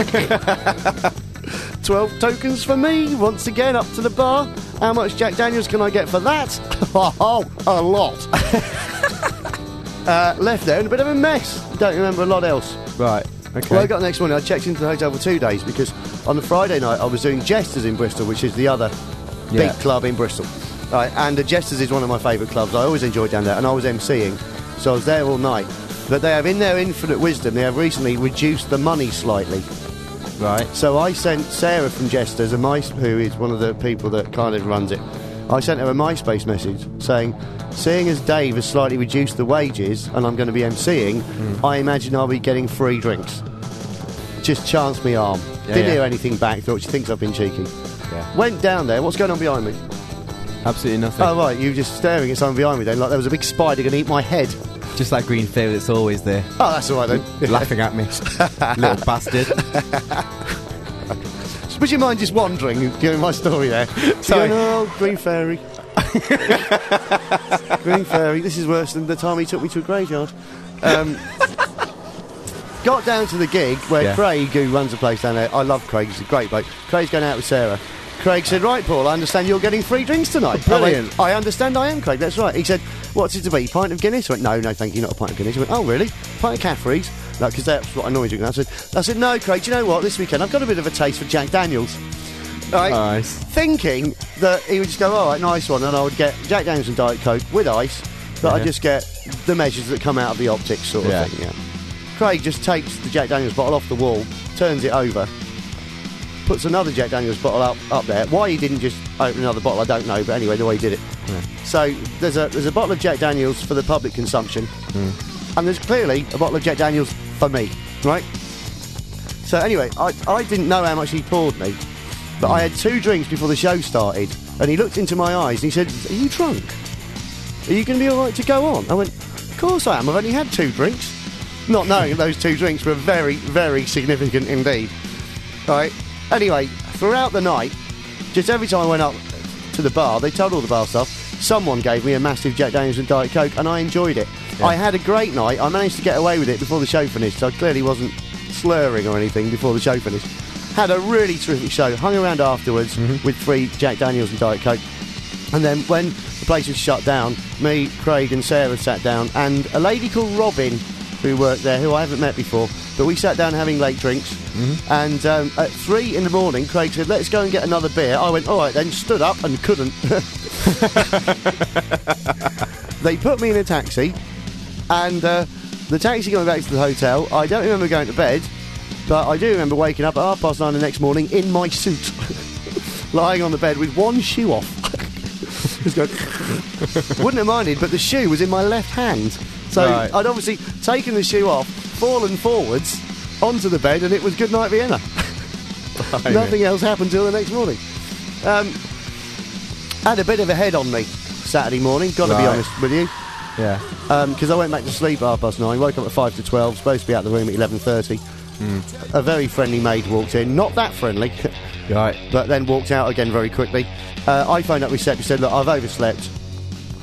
twelve tokens for me. Once again, up to the bar. How much Jack Daniels can I get for that? Oh, a lot. uh, left there in a bit of a mess. Don't remember a lot else. Right. Okay. Well, I got the next morning. I checked into the hotel for two days because on the Friday night I was doing Jesters in Bristol, which is the other Yeah. big club in Bristol. Right, and the Jesters is one of my favourite clubs. I always enjoy down there, and I was emceeing, so I was there all night. But they have, in their infinite wisdom, they have recently reduced the money slightly. Right. So I sent Sarah from Jesters, a my, who is one of the people that kind of runs it, I sent her a MySpace message saying, seeing as Dave has slightly reduced the wages and I'm going to be emceeing, mm. I imagine I'll be getting free drinks. Just chanced me arm. Yeah, Didn't yeah. hear anything back, thought she thinks I've been cheeky. Yeah. Went down there, what's going on behind me? Absolutely nothing. Oh right, you were just staring at someone behind me then, like there was a big spider going to eat my head. Just like Green Fairy that's always there. Oh, that's all right then. Laughing at me. Little bastard. Would you mind just wandering, giving my story there? Sorry. Going, oh, Green Fairy. Green Fairy, this is worse than the time he took me to a graveyard. Um, got down to the gig where Yeah. Craig, who runs the place down there, I love Craig, he's a great bloke. Craig's going out with Sarah. Craig said, right, Paul, I understand you're getting free drinks tonight. Brilliant. I, went, I understand I am, Craig, that's right. He said, what's it to be, pint of Guinness? I went, no, no, thank you, not a pint of Guinness. He went, oh, really? Pint of Caffrey's? No, because that's what I normally drink. I said, I said, no, Craig, do you know what, this weekend I've got a bit of a taste for Jack Daniels. Right? Nice. Thinking that he would just go, all right, nice one, and I would get Jack Daniels and Diet Coke with ice, but I'd Yeah. just get the measures that come out of the optics sort of Yeah. thing, yeah. Craig just takes the Jack Daniels bottle off the wall, turns it over, puts another Jack Daniels bottle up, up there. Why he didn't just open another bottle, I don't know, but anyway, the way he did it. Yeah. So there's a there's a bottle of Jack Daniels for the public consumption, and there's clearly a bottle of Jack Daniels for me, right? So anyway, I, I didn't know how much he poured me, but I had two drinks before the show started, and he looked into my eyes and he said, are you drunk? Are you going to be all right to go on? I went, of course I am, I've only had two drinks. Not knowing that those two drinks were very, very significant indeed. Right? Anyway, throughout the night, just every time I went up to the bar, they told all the bar staff, someone gave me a massive Jack Daniels and Diet Coke, and I enjoyed it. Yeah. I had a great night. I managed to get away with it before the show finished, so I clearly wasn't slurring or anything before the show finished. Had a really terrific show. Hung around afterwards Mm-hmm. with three Jack Daniels and Diet Coke. And then when the place was shut down, me, Craig and Sarah sat down, and a lady called Robin, who worked there, who I haven't met before, but we sat down having late drinks. Mm-hmm. And um, at three in the morning, Craig said, let's go and get another beer. I went, all right then, stood up and couldn't. They put me in a taxi, and uh, the taxi got me back to the hotel. I don't remember going to bed, but I do remember waking up at half past nine the next morning in my suit, lying on the bed with one shoe off. Just going, wouldn't have minded, but the shoe was in my left hand. So Right. I'd obviously taken the shoe off, fallen forwards onto the bed, and it was good night Vienna. Nothing else happened till the next morning. Um, had a bit of a head on me Saturday morning, got to be Right. honest with you, Yeah. because I went back to sleep at half past nine, woke up at five to twelve, supposed to be out of the room at eleven thirty. A very friendly maid walked in, not that friendly, Right. but then walked out again very quickly. Uh, I phoned up reception, said, look, I've overslept.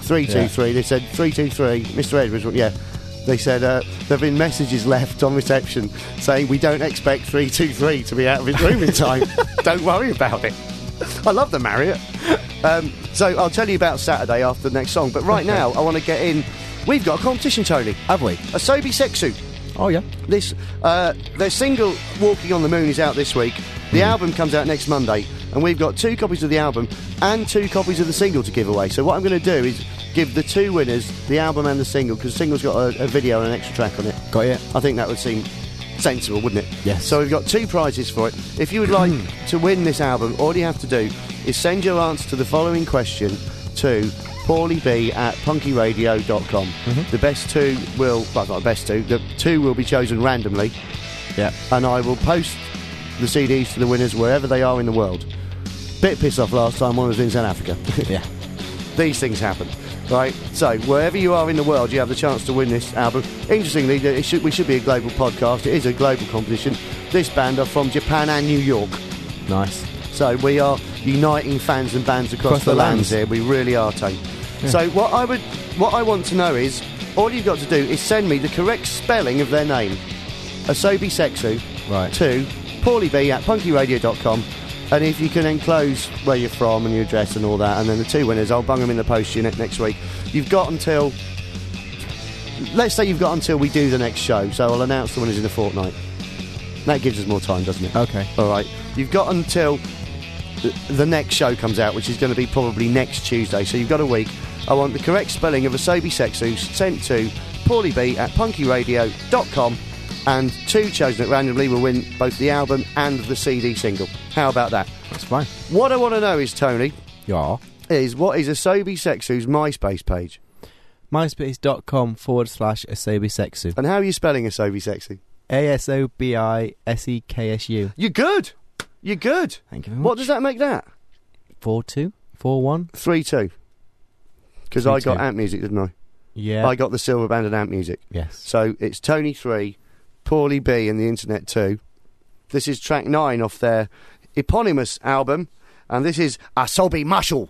three two three. They said three two three. Mister Edwards, yeah. They said uh, there have been messages left on reception saying we don't expect three two three to be out of his room in time. Don't worry about it. I love the Marriott. Um, so I'll tell you about Saturday after the next song. But right Okay. now, I want to get in. We've got a competition, Tony. Have we? A Sobe Sex Suit. Oh, yeah. This, uh, their single "Walking on the Moon" is out this week. The album comes out next Monday, and we've got two copies of the album and two copies of the single to give away. So what I'm going to do is give the two winners the album and the single, because the single's got a, a video and an extra track on it. Got you. I think that would seem sensible, wouldn't it? Yes. So we've got two prizes for it. If you would like to win this album, all you have to do is send your answer to the following question to paulie b at punky radio dot com. Mm-hmm. The best two will, well, not the best two, the two will be chosen randomly, Yeah. and I will post the C Ds to the winners wherever they are in the world. Bit pissed off last time one was in South Africa. Yeah. These things happen, right? So wherever you are in the world, you have the chance to win this album. Interestingly, it should, we should be a global podcast. It is a global competition. This band are from Japan and New York, Nice. so we are uniting fans and bands across, Across the, the lands lands. here. We really are, Tony. So what I would, what I want to know is, all you've got to do is send me the correct spelling of their name, Asobi Sexu, Right. to paulie b at punky radio dot com. And if you can enclose where you're from and your address and all that, and then the two winners, I'll bung them in the post unit next week. You've got until, let's say you've got until we do the next show, so I'll announce the winners in a fortnight. That gives us more time, doesn't it? Okay. All right. You've got until the, the next show comes out, which is going to be probably next Tuesday, so you've got a week. I want the correct spelling of Asobi Sexu sent to paulie b at punky radio dot com. And two chosen randomly will win both the album and the C D single. How about that? That's fine. What I want to know is, Tony, Yeah. is what is Asobi Sexu's MySpace page? MySpace.com forward slash Asobi Sexu. And how are you spelling Asobi Sexu? A S O B I S E K S U. You're good. You're good. Thank you very much. What does that make that? Four two? Four one? three two. Because I got three two. amp music, didn't I? Yeah. I got the silver band and amp music. Yes. So it's Tony three, Paulie B and the Internet two. This is track nine off their eponymous album, and this is Asobi Muscle.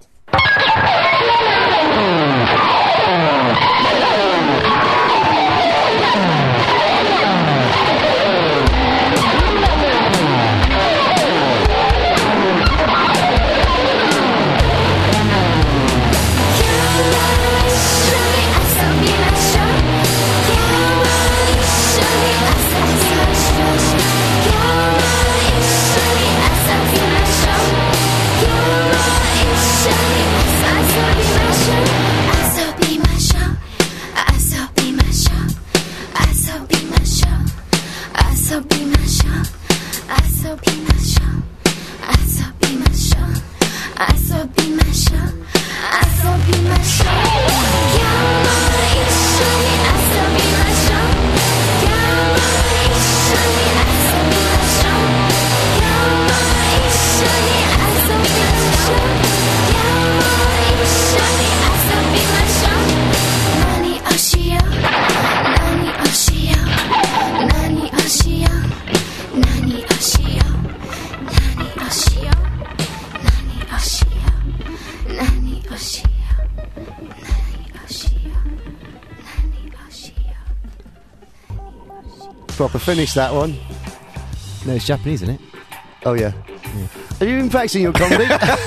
Proper finish, that one. No, it's Japanese, isn't it? Oh, yeah. Have you been practicing your comedy?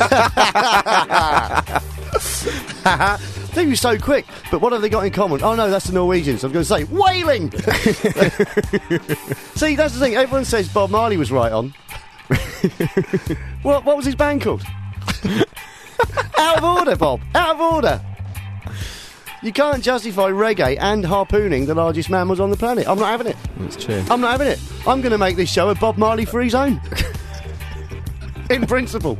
I think you're so quick. But what have they got in common? Oh, no, that's the Norwegians. I was going to say, whaling! See, that's the thing. Everyone says Bob Marley was right on. what, what was his band called? Out of order, Bob. Out of order. You can't justify reggae and harpooning the largest mammals on the planet. I'm not having it. That's true. I'm not having it. I'm going to make this show a Bob Marley for his own. In principle.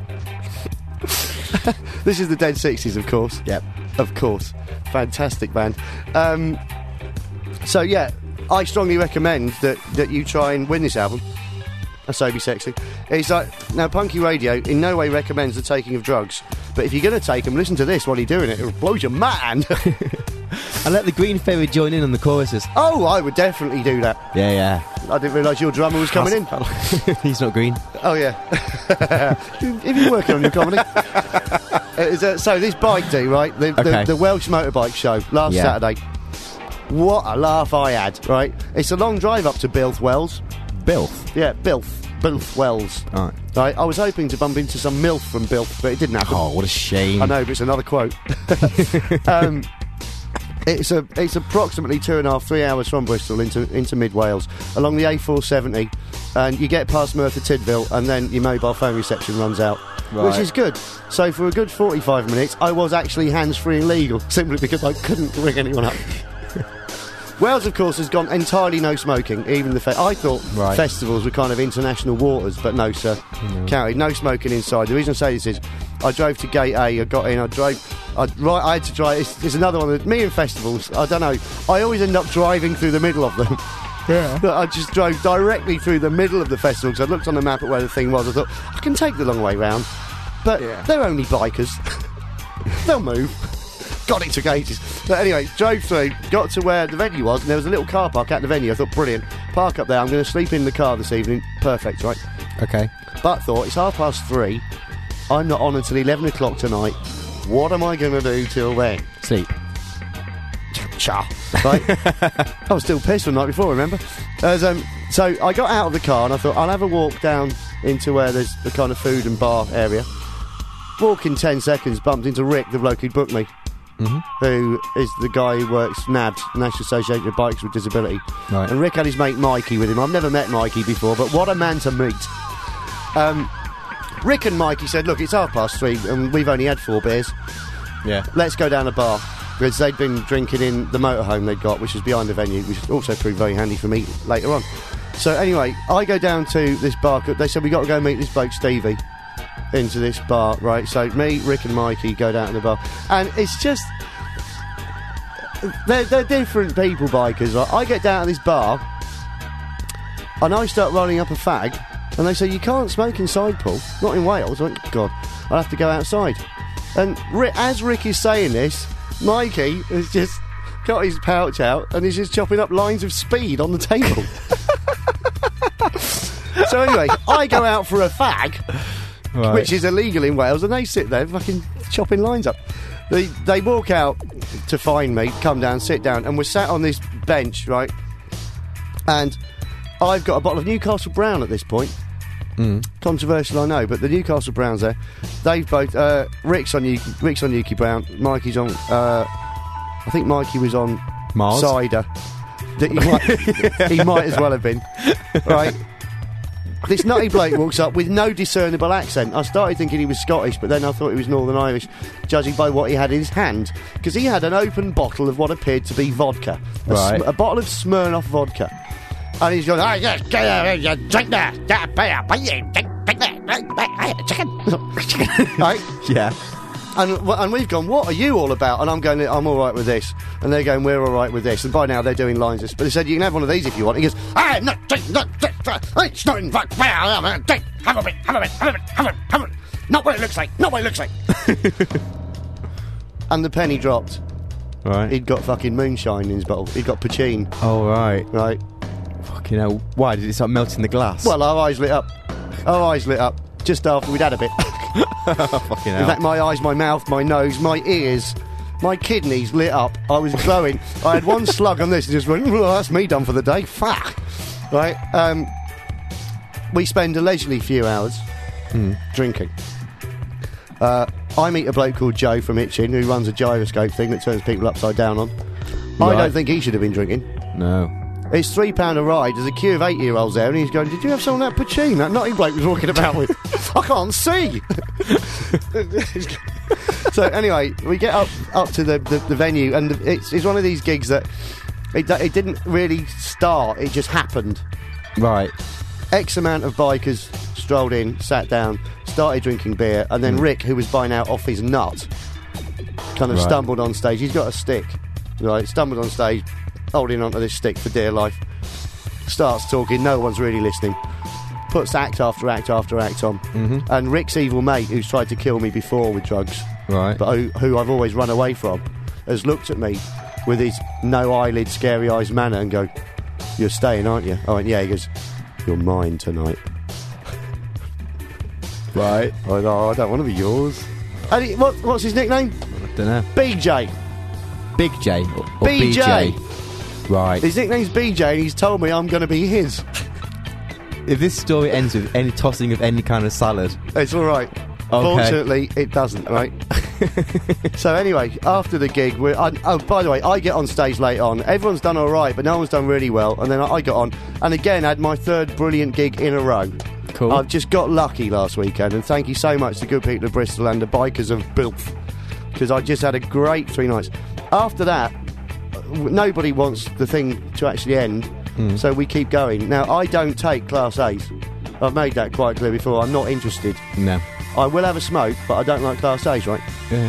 This is the Dead Sixties, of course. Yep. Of course. Fantastic band. Um, so, yeah, I strongly recommend that, that you try and win this album. Asobi Sexu. It's like, now, Punky Radio in no way recommends the taking of drugs, but if you're going to take them, listen to this while you're doing it. It'll blow your mind. And let the Green Fairy join in on the choruses. Oh, I would definitely do that. Yeah, yeah. I didn't realise your drummer was coming in. He's not green. Oh, yeah. Have you been working on your comedy? It was, uh, so this bike do, right? The, Okay. the, the Welsh Motorbike Show last Yeah. Saturday. What a laugh I had, right? It's a long drive up to Bilth Wells. Bilth. Yeah, Bilth. Bilth Wells. Alright. Right, I was hoping to bump into some MILF from Bilth, but it didn't happen. Oh, what a shame. I know, but it's another quote. um, it's a it's approximately two and a half, three hours from Bristol into into mid Wales along the A four seventy, and you get past Merthyr Tydfil, and then your mobile phone reception runs out, which Right. is good. So for a good forty-five minutes, I was actually hands-free and legal, simply because I couldn't ring anyone up. Wales, of course, has gone entirely no smoking. Even the fe- I thought Right. festivals were kind of international waters, but no, sir. County, no smoking inside. The reason I say this is, I drove to Gate A. I got in. I drove. I, right, I had to drive. It's, it's another one. That, me and festivals. I don't know. I always end up driving through the middle of them. Yeah. But I just drove directly through the middle of the festival because I looked on the map at where the thing was. I thought I can take the long way round, but they're only bikers. They'll move. God, it took ages. But anyway, drove through, got to where the venue was, and there was a little car park at the venue. I thought, brilliant. Park up there, I'm going to sleep in the car this evening. Perfect, right? Okay. But thought, it's half past three. I'm not on until eleven o'clock tonight. What am I going to do till then? Sleep. Cha. Right? I was still pissed the night before, remember? As, um, so I got out of the car and I thought, I'll have a walk down into where there's the kind of food and bar area. Walk in ten seconds, bumped into Rick, the bloke who booked me. Mm-hmm. Who is the guy who works N A B, National Association of Bikers with Disability. Right. And Rick had his mate Mikey with him. I've never met Mikey before, but what a man to meet. Um, Rick and Mikey said, look, it's half past three and we've only had four beers. Yeah. Let's go down a bar. Because they'd been drinking in the motorhome they'd got, which was behind the venue, which also proved very handy for me later on. So anyway, I go down to this bar. They said, we got to go meet this bloke Stevie into this bar, right? So me, Rick and Mikey go down to the bar, and it's just they're, they're different people, bikers, right? I get down to this bar and I start rolling up a fag, and they say, you can't smoke inside, Paul, not in Wales. I went, God, I'll have to go outside. And Rick, as Rick is saying this, Mikey has just got his pouch out and he's just chopping up lines of speed on the table. So anyway, I go out for a fag, Right. which is illegal in Wales, and they sit there fucking chopping lines up. They they walk out to find me, come down, sit down, and we're sat on this bench, right? And I've got a bottle of Newcastle Brown at this point. Mm. Controversial, I know, but the Newcastle Brown's there. They've both. Uh, Rick's on Yuki, Rick's on Yuki Brown. Mikey's on. Uh, I think Mikey was on Mars? cider. That he might, he might as well have been, right? This nutty bloke walks up with no discernible accent. I started thinking he was Scottish, but then I thought he was Northern Irish, judging by what he had in his hand. Because he had an open bottle of what appeared to be vodka. A, Right. sm- a bottle of Smirnoff vodka. And he's going, oh, yes, uh, drink that. Drink that. Chicken. Right? Yeah. And, w- and we've gone, what are you all about? And I'm going, I'm all right with this. And they're going, we're all right with this. And by now they're doing lines. But they said, you can have one of these if you want. He goes, ah, no, drink, no, drink, it's not in fact, drink, have a bit, have a bit, have a bit, have a bit, have a bit. Not what it looks like, not what it looks like. And the penny dropped. Right. He'd got fucking moonshine in his bottle. He'd got poutine, Oh, right. right? Fucking hell. Why? Did it start melting the glass? Well, our eyes lit up. Our eyes lit up just after we'd had a bit. fucking In hell. fact, my eyes, my mouth, my nose, my ears, my kidneys lit up. I was glowing. I had one slug on this and just went, well, that's me done for the day. Fuck. Right? Um, we spend a leisurely few hours drinking. Uh, I meet a bloke called Joe from Itchin who runs a gyroscope thing that turns people upside down on. I Right. don't think he should have been drinking. No. It's three pound a ride. There's a queue of eight-year-olds there, and he's going, "Did you have some of that poutine that nutty bloke was walking about with?" I can't see. So anyway, we get up up to the, the, the venue, and it's, it's one of these gigs that it, it didn't really start. It just happened. Right. X amount of bikers strolled in, sat down, started drinking beer, and then Rick, who was by now off his nut, kind of Right. stumbled on stage. He's got a stick, right? Stumbled on stage, holding onto this stick for dear life. Starts talking, no one's really listening. Puts act after act after act on. Mm-hmm. And Rick's evil mate, who's tried to kill me before with drugs, Right. but who, who I've always run away from, has looked at me with his no eyelid, scary eyes manner and go, "You're staying, aren't you?" I went, "Yeah." He goes, "You're mine tonight." Right. I went, "Oh, I don't want to be yours." And he, what, what's his nickname? I don't know. B J. Big J or, or B J. B J. Right. His nickname's B J, and he's told me I'm going to be his. If this story ends with any tossing of any kind of salad, It's all right. Fortunately, it doesn't, right? So anyway, after the gig, we're, I, oh, by the way, I get on stage late on. Everyone's done all right, but no one's done really well. And then I, I got on, and again, had my third brilliant gig in a row. cool. I've just got lucky last weekend, and thank you so much to the good people of Bristol and the bikers of Bilf, because I just had a great three nights. After that, w- nobody wants the thing to actually end, Mm. so we keep going. Now, I don't take Class A's. I've made that quite clear before. I'm not interested. No. I will have a smoke, but I don't like Class A's, right? Yeah.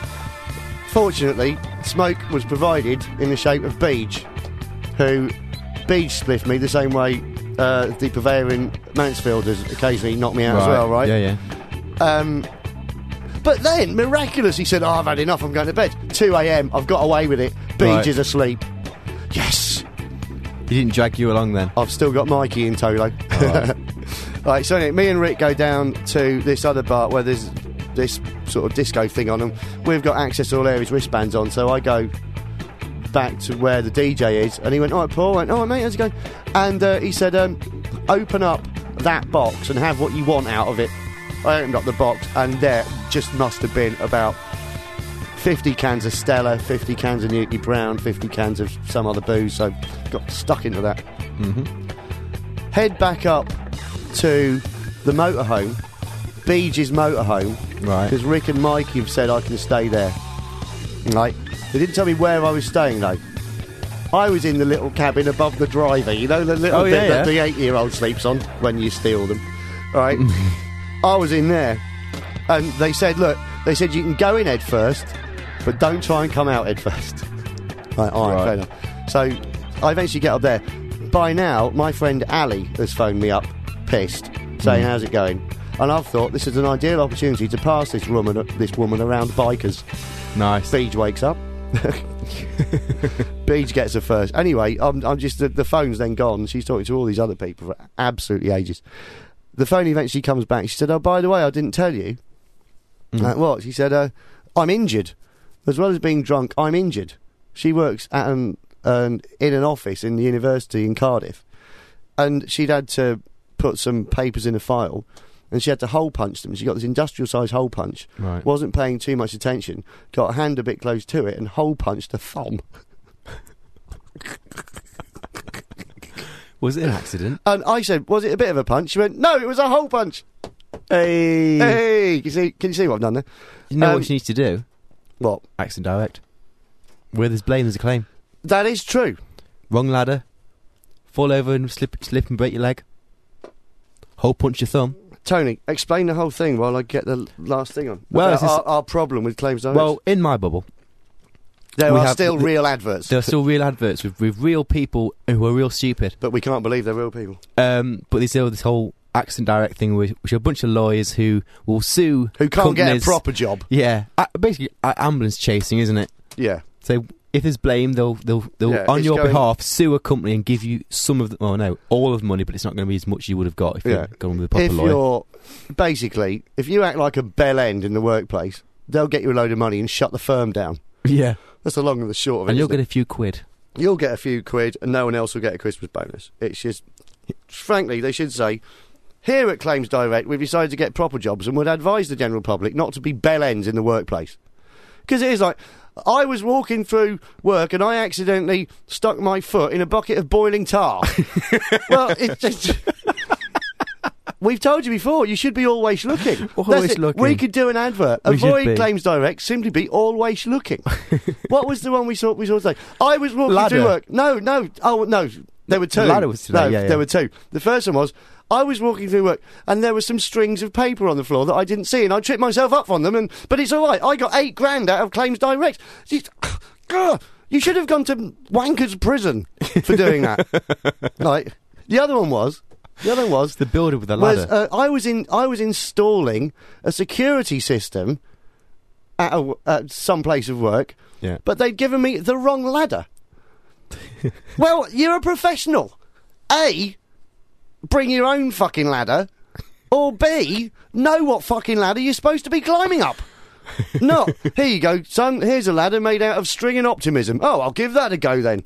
Fortunately, smoke was provided in the shape of Beej, who Beej spliffed me the same way uh, the Bavarian Mansfielders occasionally knock me out as well, right? Yeah, yeah. Um, but then, miraculously, said, oh, I've had enough, I'm going to bed. two a.m, I've got away with it. Beej Right. is asleep. Yes! He didn't drag you along then? I've still got Mikey in tow, though. Right. Right, so anyway, me and Rick go down to this other bar where there's this sort of disco thing on, and we've got access to all Aries wristbands on, so I go back to where the D J is, and he went, all right, Paul, I went, all right, mate, how's it going? And uh, he said, um, open up that box and have what you want out of it. I opened up the box, and there just must have been about fifty cans of Stella, fifty cans of Newty Brown, fifty cans of some other booze, so got stuck into that. Mm-hmm. Head back up to the motorhome, Beej's motorhome, Right. because Rick and Mikey have said I can stay there. Right? They didn't tell me where I was staying though. I was in the little cabin above the driver, you know, the little Oh, bit yeah, that yeah. the eight-year-old sleeps on when you steal them. Right? I was in there, and they said, look, they said you can go in head first, but don't try and come out head first. Right, all right, Right. fair enough. So I eventually get up there. By now, my friend Ali has phoned me up, pissed, saying, Mm. how's it going? And I've thought this is an ideal opportunity to pass this woman, this woman around bikers. Nice. Beej wakes up. Beej gets her first. Anyway, I'm, I'm just the, the phone's then gone. She's talking to all these other people for absolutely ages. The phone eventually comes back. She said, "Oh, by the way, I didn't tell you." Mm. Like, what? She said, uh, "I'm injured, as well as being drunk. I'm injured." She works at an, an in an office in the university in Cardiff, and she'd had to put some papers in a file. And she had to hole punch them. She got this industrial size hole punch. Right. Wasn't paying too much attention. Got a hand a bit close to it and hole punched a thumb. Was it an accident? And I said, "Was it a bit of a punch?" She went, "No, it was a hole punch." Hey. Hey, can you see? Can you see what I've done there? You know Um, what you need to do? What? Accident direct. Where there's blame, there's a claim. That is true. Wrong ladder. Fall over and slip, slip and break your leg. Hole punch your thumb. Tony, explain the whole thing while I get the last thing on. Well, About it's this- our, our problem with claims direct. Well, in my bubble, there we are have- still th- real adverts, there are still real adverts with, with real people who are real stupid. but we can't believe they're real people. Um, but there's still this whole accident direct thing, which, which are a bunch of lawyers who will sue Who can't get a companies- proper job? Yeah, uh, basically uh, ambulance chasing, isn't it? Yeah. So if there's blame, they'll they'll they'll Yeah, on it's your going- behalf sue a company and give you some of the oh no all of the money, but it's not going to be as much you would have got if Yeah. you'd gone with a proper If lawyer. you're basically, if you act like a bell end in the workplace, they'll get you a load of money and shut the firm down. Yeah, That's the long and the short of it. and you'll isn't get it? a few quid. You'll get a few quid, and no one else will get a Christmas bonus. It's just, frankly, they should say, here at Claims Direct, we've decided to get proper jobs and would advise the general public not to be bell ends in the workplace. Because it is like, I was walking through work and I accidentally stuck my foot in a bucket of boiling tar. Well, it's just... We've told you before, you should be always looking. Always That's it. looking. We could do an advert. We should Avoid be. Claims Direct, simply be always looking. What was the one we saw we saw today? I was walking Ladder. through work. No, no. Oh, no. There were two. The ladder was today, No, yeah, yeah. there were two. The first one was, I was walking through work and there were some strings of paper on the floor that I didn't see and I tripped myself up on them, and but it's all right. I got eight grand out of Claims Direct. It's- Ugh, you should have gone to Wanker's prison for doing that. Like, the other one was... The other one was The builder with the was ladder. uh, I was in I was installing a security system at, a, at some place of work, Yeah. but they'd given me the wrong ladder. Well, you're a professional. A, bring your own fucking ladder, or B, know what fucking ladder you're supposed to be climbing up. Not, here you go, son, here's a ladder made out of string and optimism. Oh, I'll give that a go then.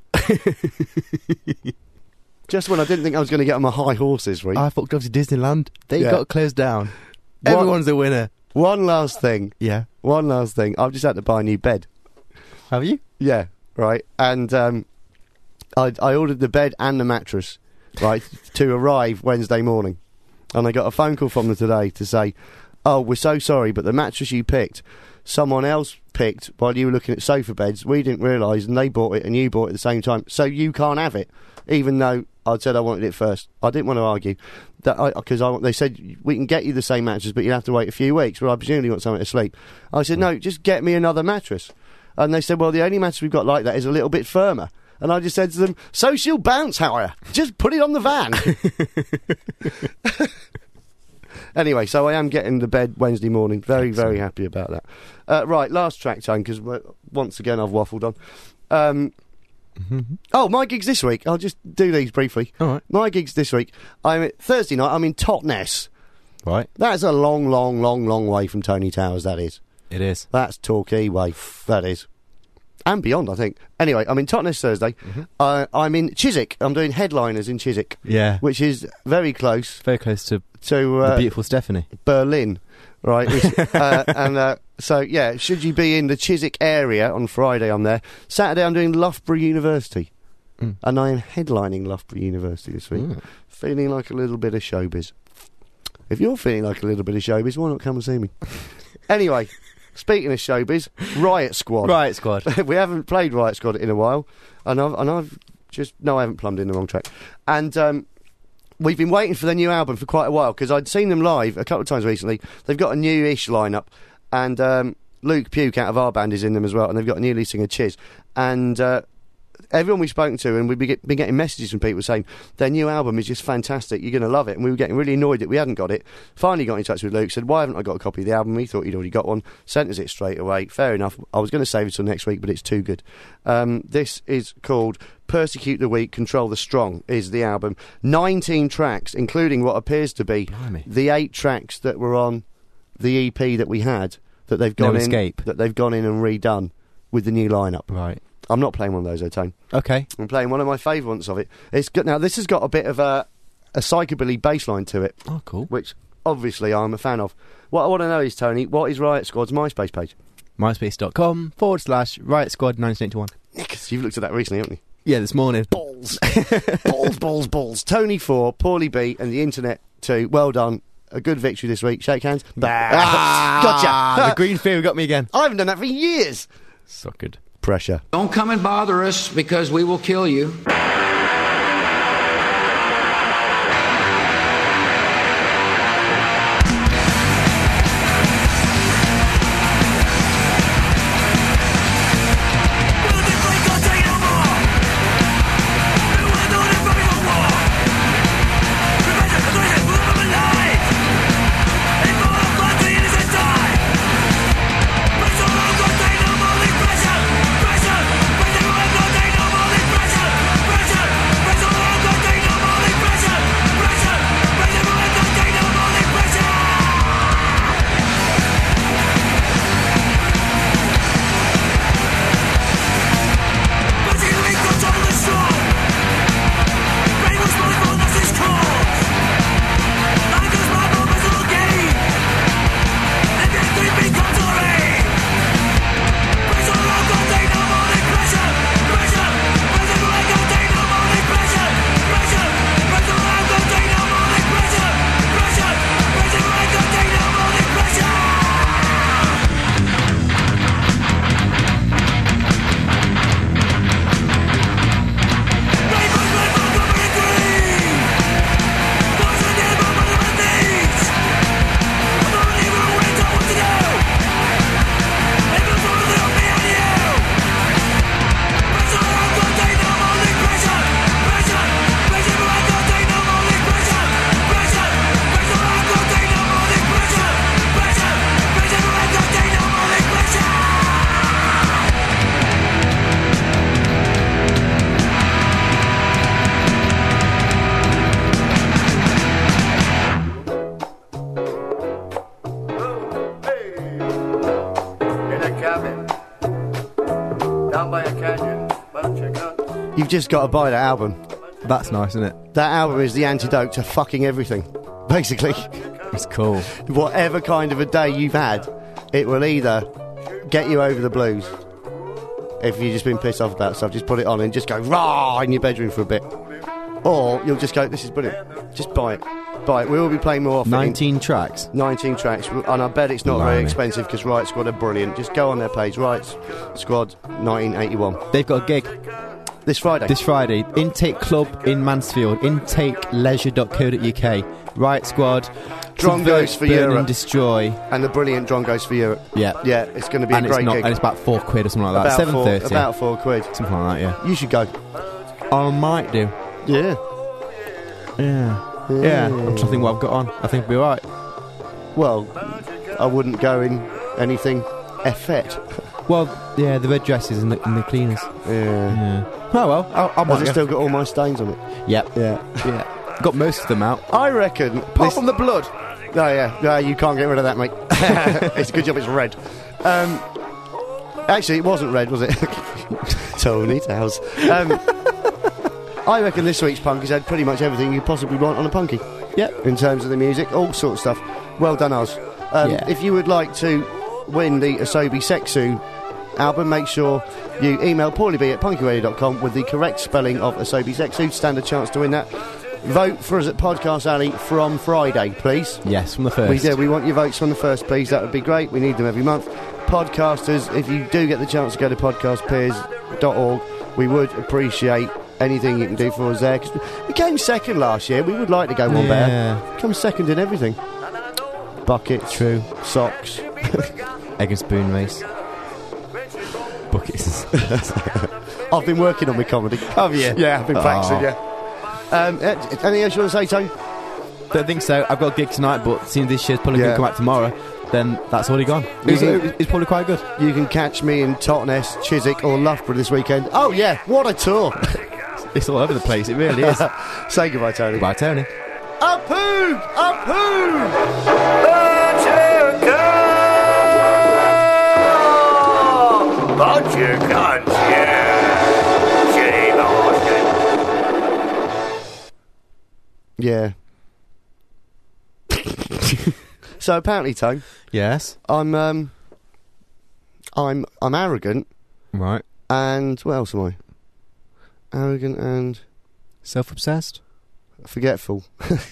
Just when I didn't think I was going to get on my high horses, Reed. I thought go to Disneyland. They Yeah. got closed down. What- Everyone's a winner. One last thing. Yeah. One last thing. I've just had to buy a new bed. Have you? Yeah, right. And um, I, I ordered the bed and the mattress, right, to arrive Wednesday morning. And I got a phone call from them today to say, oh, we're so sorry, but the mattress you picked, someone else picked while you were looking at sofa beds. We didn't realise, and they bought it and you bought it at the same time. So you can't have it, even though I'd said I wanted it first. I didn't want to argue. that Because I, I, they said, we can get you the same mattress, but you'll have to wait a few weeks. Well, I presumably want something to sleep. I said, no, just get me another mattress. And they said, well, the only mattress we've got like that is a little bit firmer. And I just said to them, so she'll bounce, Howard. Just put it on the van. Anyway, so I am getting the bed Wednesday morning. Very, very happy about that. Uh, right, last track, Tone, because once again I've waffled on. Um, Mm-hmm. oh, my gigs this week. I'll just do these briefly. All right. My gigs this week. I'm Thursday night, I'm in Totnes. Right. That's a long, long, long, long way from Tony Towers, that is. It is. That's Torquay way, that is. And beyond, I think. Anyway, I'm in Totnes Thursday. Mm-hmm. Uh, I'm in Chiswick. I'm doing headliners in Chiswick. Yeah. Which is very close Very close to to the uh, beautiful Stephanie. Berlin, right? Which, uh, and uh, so, yeah, should you be in the Chiswick area on Friday, I'm there. Saturday, I'm doing Loughborough University. Mm. And I am headlining Loughborough University this week. Mm. Feeling like a little bit of showbiz. If you're feeling like a little bit of showbiz, why not come and see me? Anyway, speaking of showbiz, Riot Squad. Riot Squad. We haven't played Riot Squad in a while, and I've, and I've just no, I haven't plumbed in the wrong track. And um, we've been waiting for their new album for quite a while because I'd seen them live a couple of times recently. They've got a new-ish lineup, and um, Luke Puke out of our band is in them as well, and they've got a new lead singer, Chiz, and. Uh, Everyone we've spoken to, and we've been get- been getting messages from people saying their new album is just fantastic, you're going to love it, and we were getting really annoyed that we hadn't got it. Finally got in touch with Luke, said, why haven't I got a copy of the album? He thought he'd already got one, sent us it straight away. Fair enough, I was going to save it till next week, but it's too good. Um, this is called Persecute the Weak, Control the Strong, is the album. nineteen tracks, including what appears to be Blimey. the eight tracks that were on the E P that we had, that they've No gone in, Escape. that they've gone in and redone with the new lineup. Right. I'm not playing one of those, though, Tone. Okay. I'm playing one of my favourites of it. It's good. Now, this has got a bit of a, a psychobilly bass line to it, Oh, cool. which obviously I'm a fan of. What I want to know is, Tony, what is Riot Squad's MySpace page? MySpace.com forward slash Riot Squad nineteen eighty-one. Nicholas, you've looked at that recently, haven't you? Yeah, this morning. Balls. balls, balls, balls. Tony four, Paulie B, and the internet two. Well done. A good victory this week. Shake hands. Ah, Gotcha. The green fear got me again. I haven't done that for years. Suckered. Pressure. Don't come and bother us because we will kill you. Pressure, pressure, pressure, pressure, pressure, pressure, pressure, cabin down by a canyon. Why don't you come? You've just got to buy that album. That's nice, isn't it? That album is the antidote to fucking everything. Basically, It's cool. whatever kind of a day you've had, it will either get you over the blues. If you've just been pissed off about stuff, just put it on and just go rah in your bedroom for a bit. Or you'll just go, this is brilliant. Just buy it. Buy it. We will be playing more often. nineteen tracks. nineteen tracks, and I bet it's not Blimey. very expensive because Riot Squad are brilliant. Just go on their page, Riot Squad nineteen eighty-one. They've got a gig This Friday. this Friday. Intake Club in Mansfield. intake leisure dot co dot uk. Riot Squad. Drongos Subvert, for Burn Europe. and Destroy. And the brilliant Drongos for Europe. Yeah. Yeah, it's going to be And a it's great not. gig. And it's about four quid or something like that. about, Seven four, thirty. about four quid. Something like that. Yeah. You should go. I might do. Yeah. Yeah. Yeah. I'm trying to think what I've got on. I think we'll be alright. Well, I wouldn't go in anything effete. Well, yeah, the red dresses and the, and the cleaners. Yeah. Yeah. Oh well. I, I might Has it go. still got all my stains on it? Yep. Yeah. Yeah. Got most of them out. I reckon. Apart this- from the blood. Oh yeah, no, you can't get rid of that, mate. It's a good job it's red. Um, actually, it wasn't red, was it? Tony Towers. Um, I reckon this week's punk has had pretty much everything you possibly want on a punky. Yep. In terms of the music, all sorts of stuff. Well done, Oz. Um, Yeah. If you would like to win the Asobi Sexu album, make sure you email paulieb at punkyradio dot com with the correct spelling of Asobi Sexu to stand a chance to win that. Vote for us at Podcast Alley from Friday, please. Yes, from the first. We do. We want your votes from the first, please. That would be great. We need them every month. Podcasters, if you do get the chance to go to podcast peers dot org, we would appreciate anything you can do for us there. Because we came second last year. We would like to go one Yeah. better. Come second in everything. Buckets. True. Socks. Egg and spoon race. Buckets. I've been working on my comedy. Have you? Yeah, I've been practicing, Oh. yeah. Um, eh, anything else you want to say, Tony? Don't think so. I've got a gig tonight, but seeing this show's probably Yeah. going to come out tomorrow, then that's already gone. You It's, can- it's probably quite good. You can catch me in Totnes, Chiswick or Loughborough this weekend. Oh, yeah, what a tour. It's all over the place. It really is. Say goodbye, Tony. Bye, Tony. Up who? Up who? Bunch of cunts, yeah. Shame Yeah. So apparently, Tone, Yes. I'm um, I'm I'm arrogant, Right. and what else am I? Arrogant and Self-obsessed? forgetful.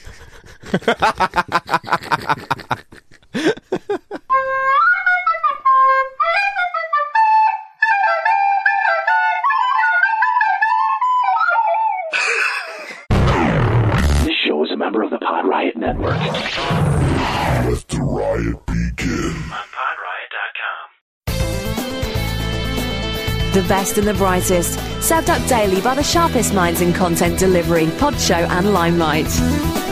This show is a member of the Pod Riot Network. Let the riot begin. On pod riot dot com. The best and the brightest, served up daily by the sharpest minds in content delivery, Pod Show and Limelight.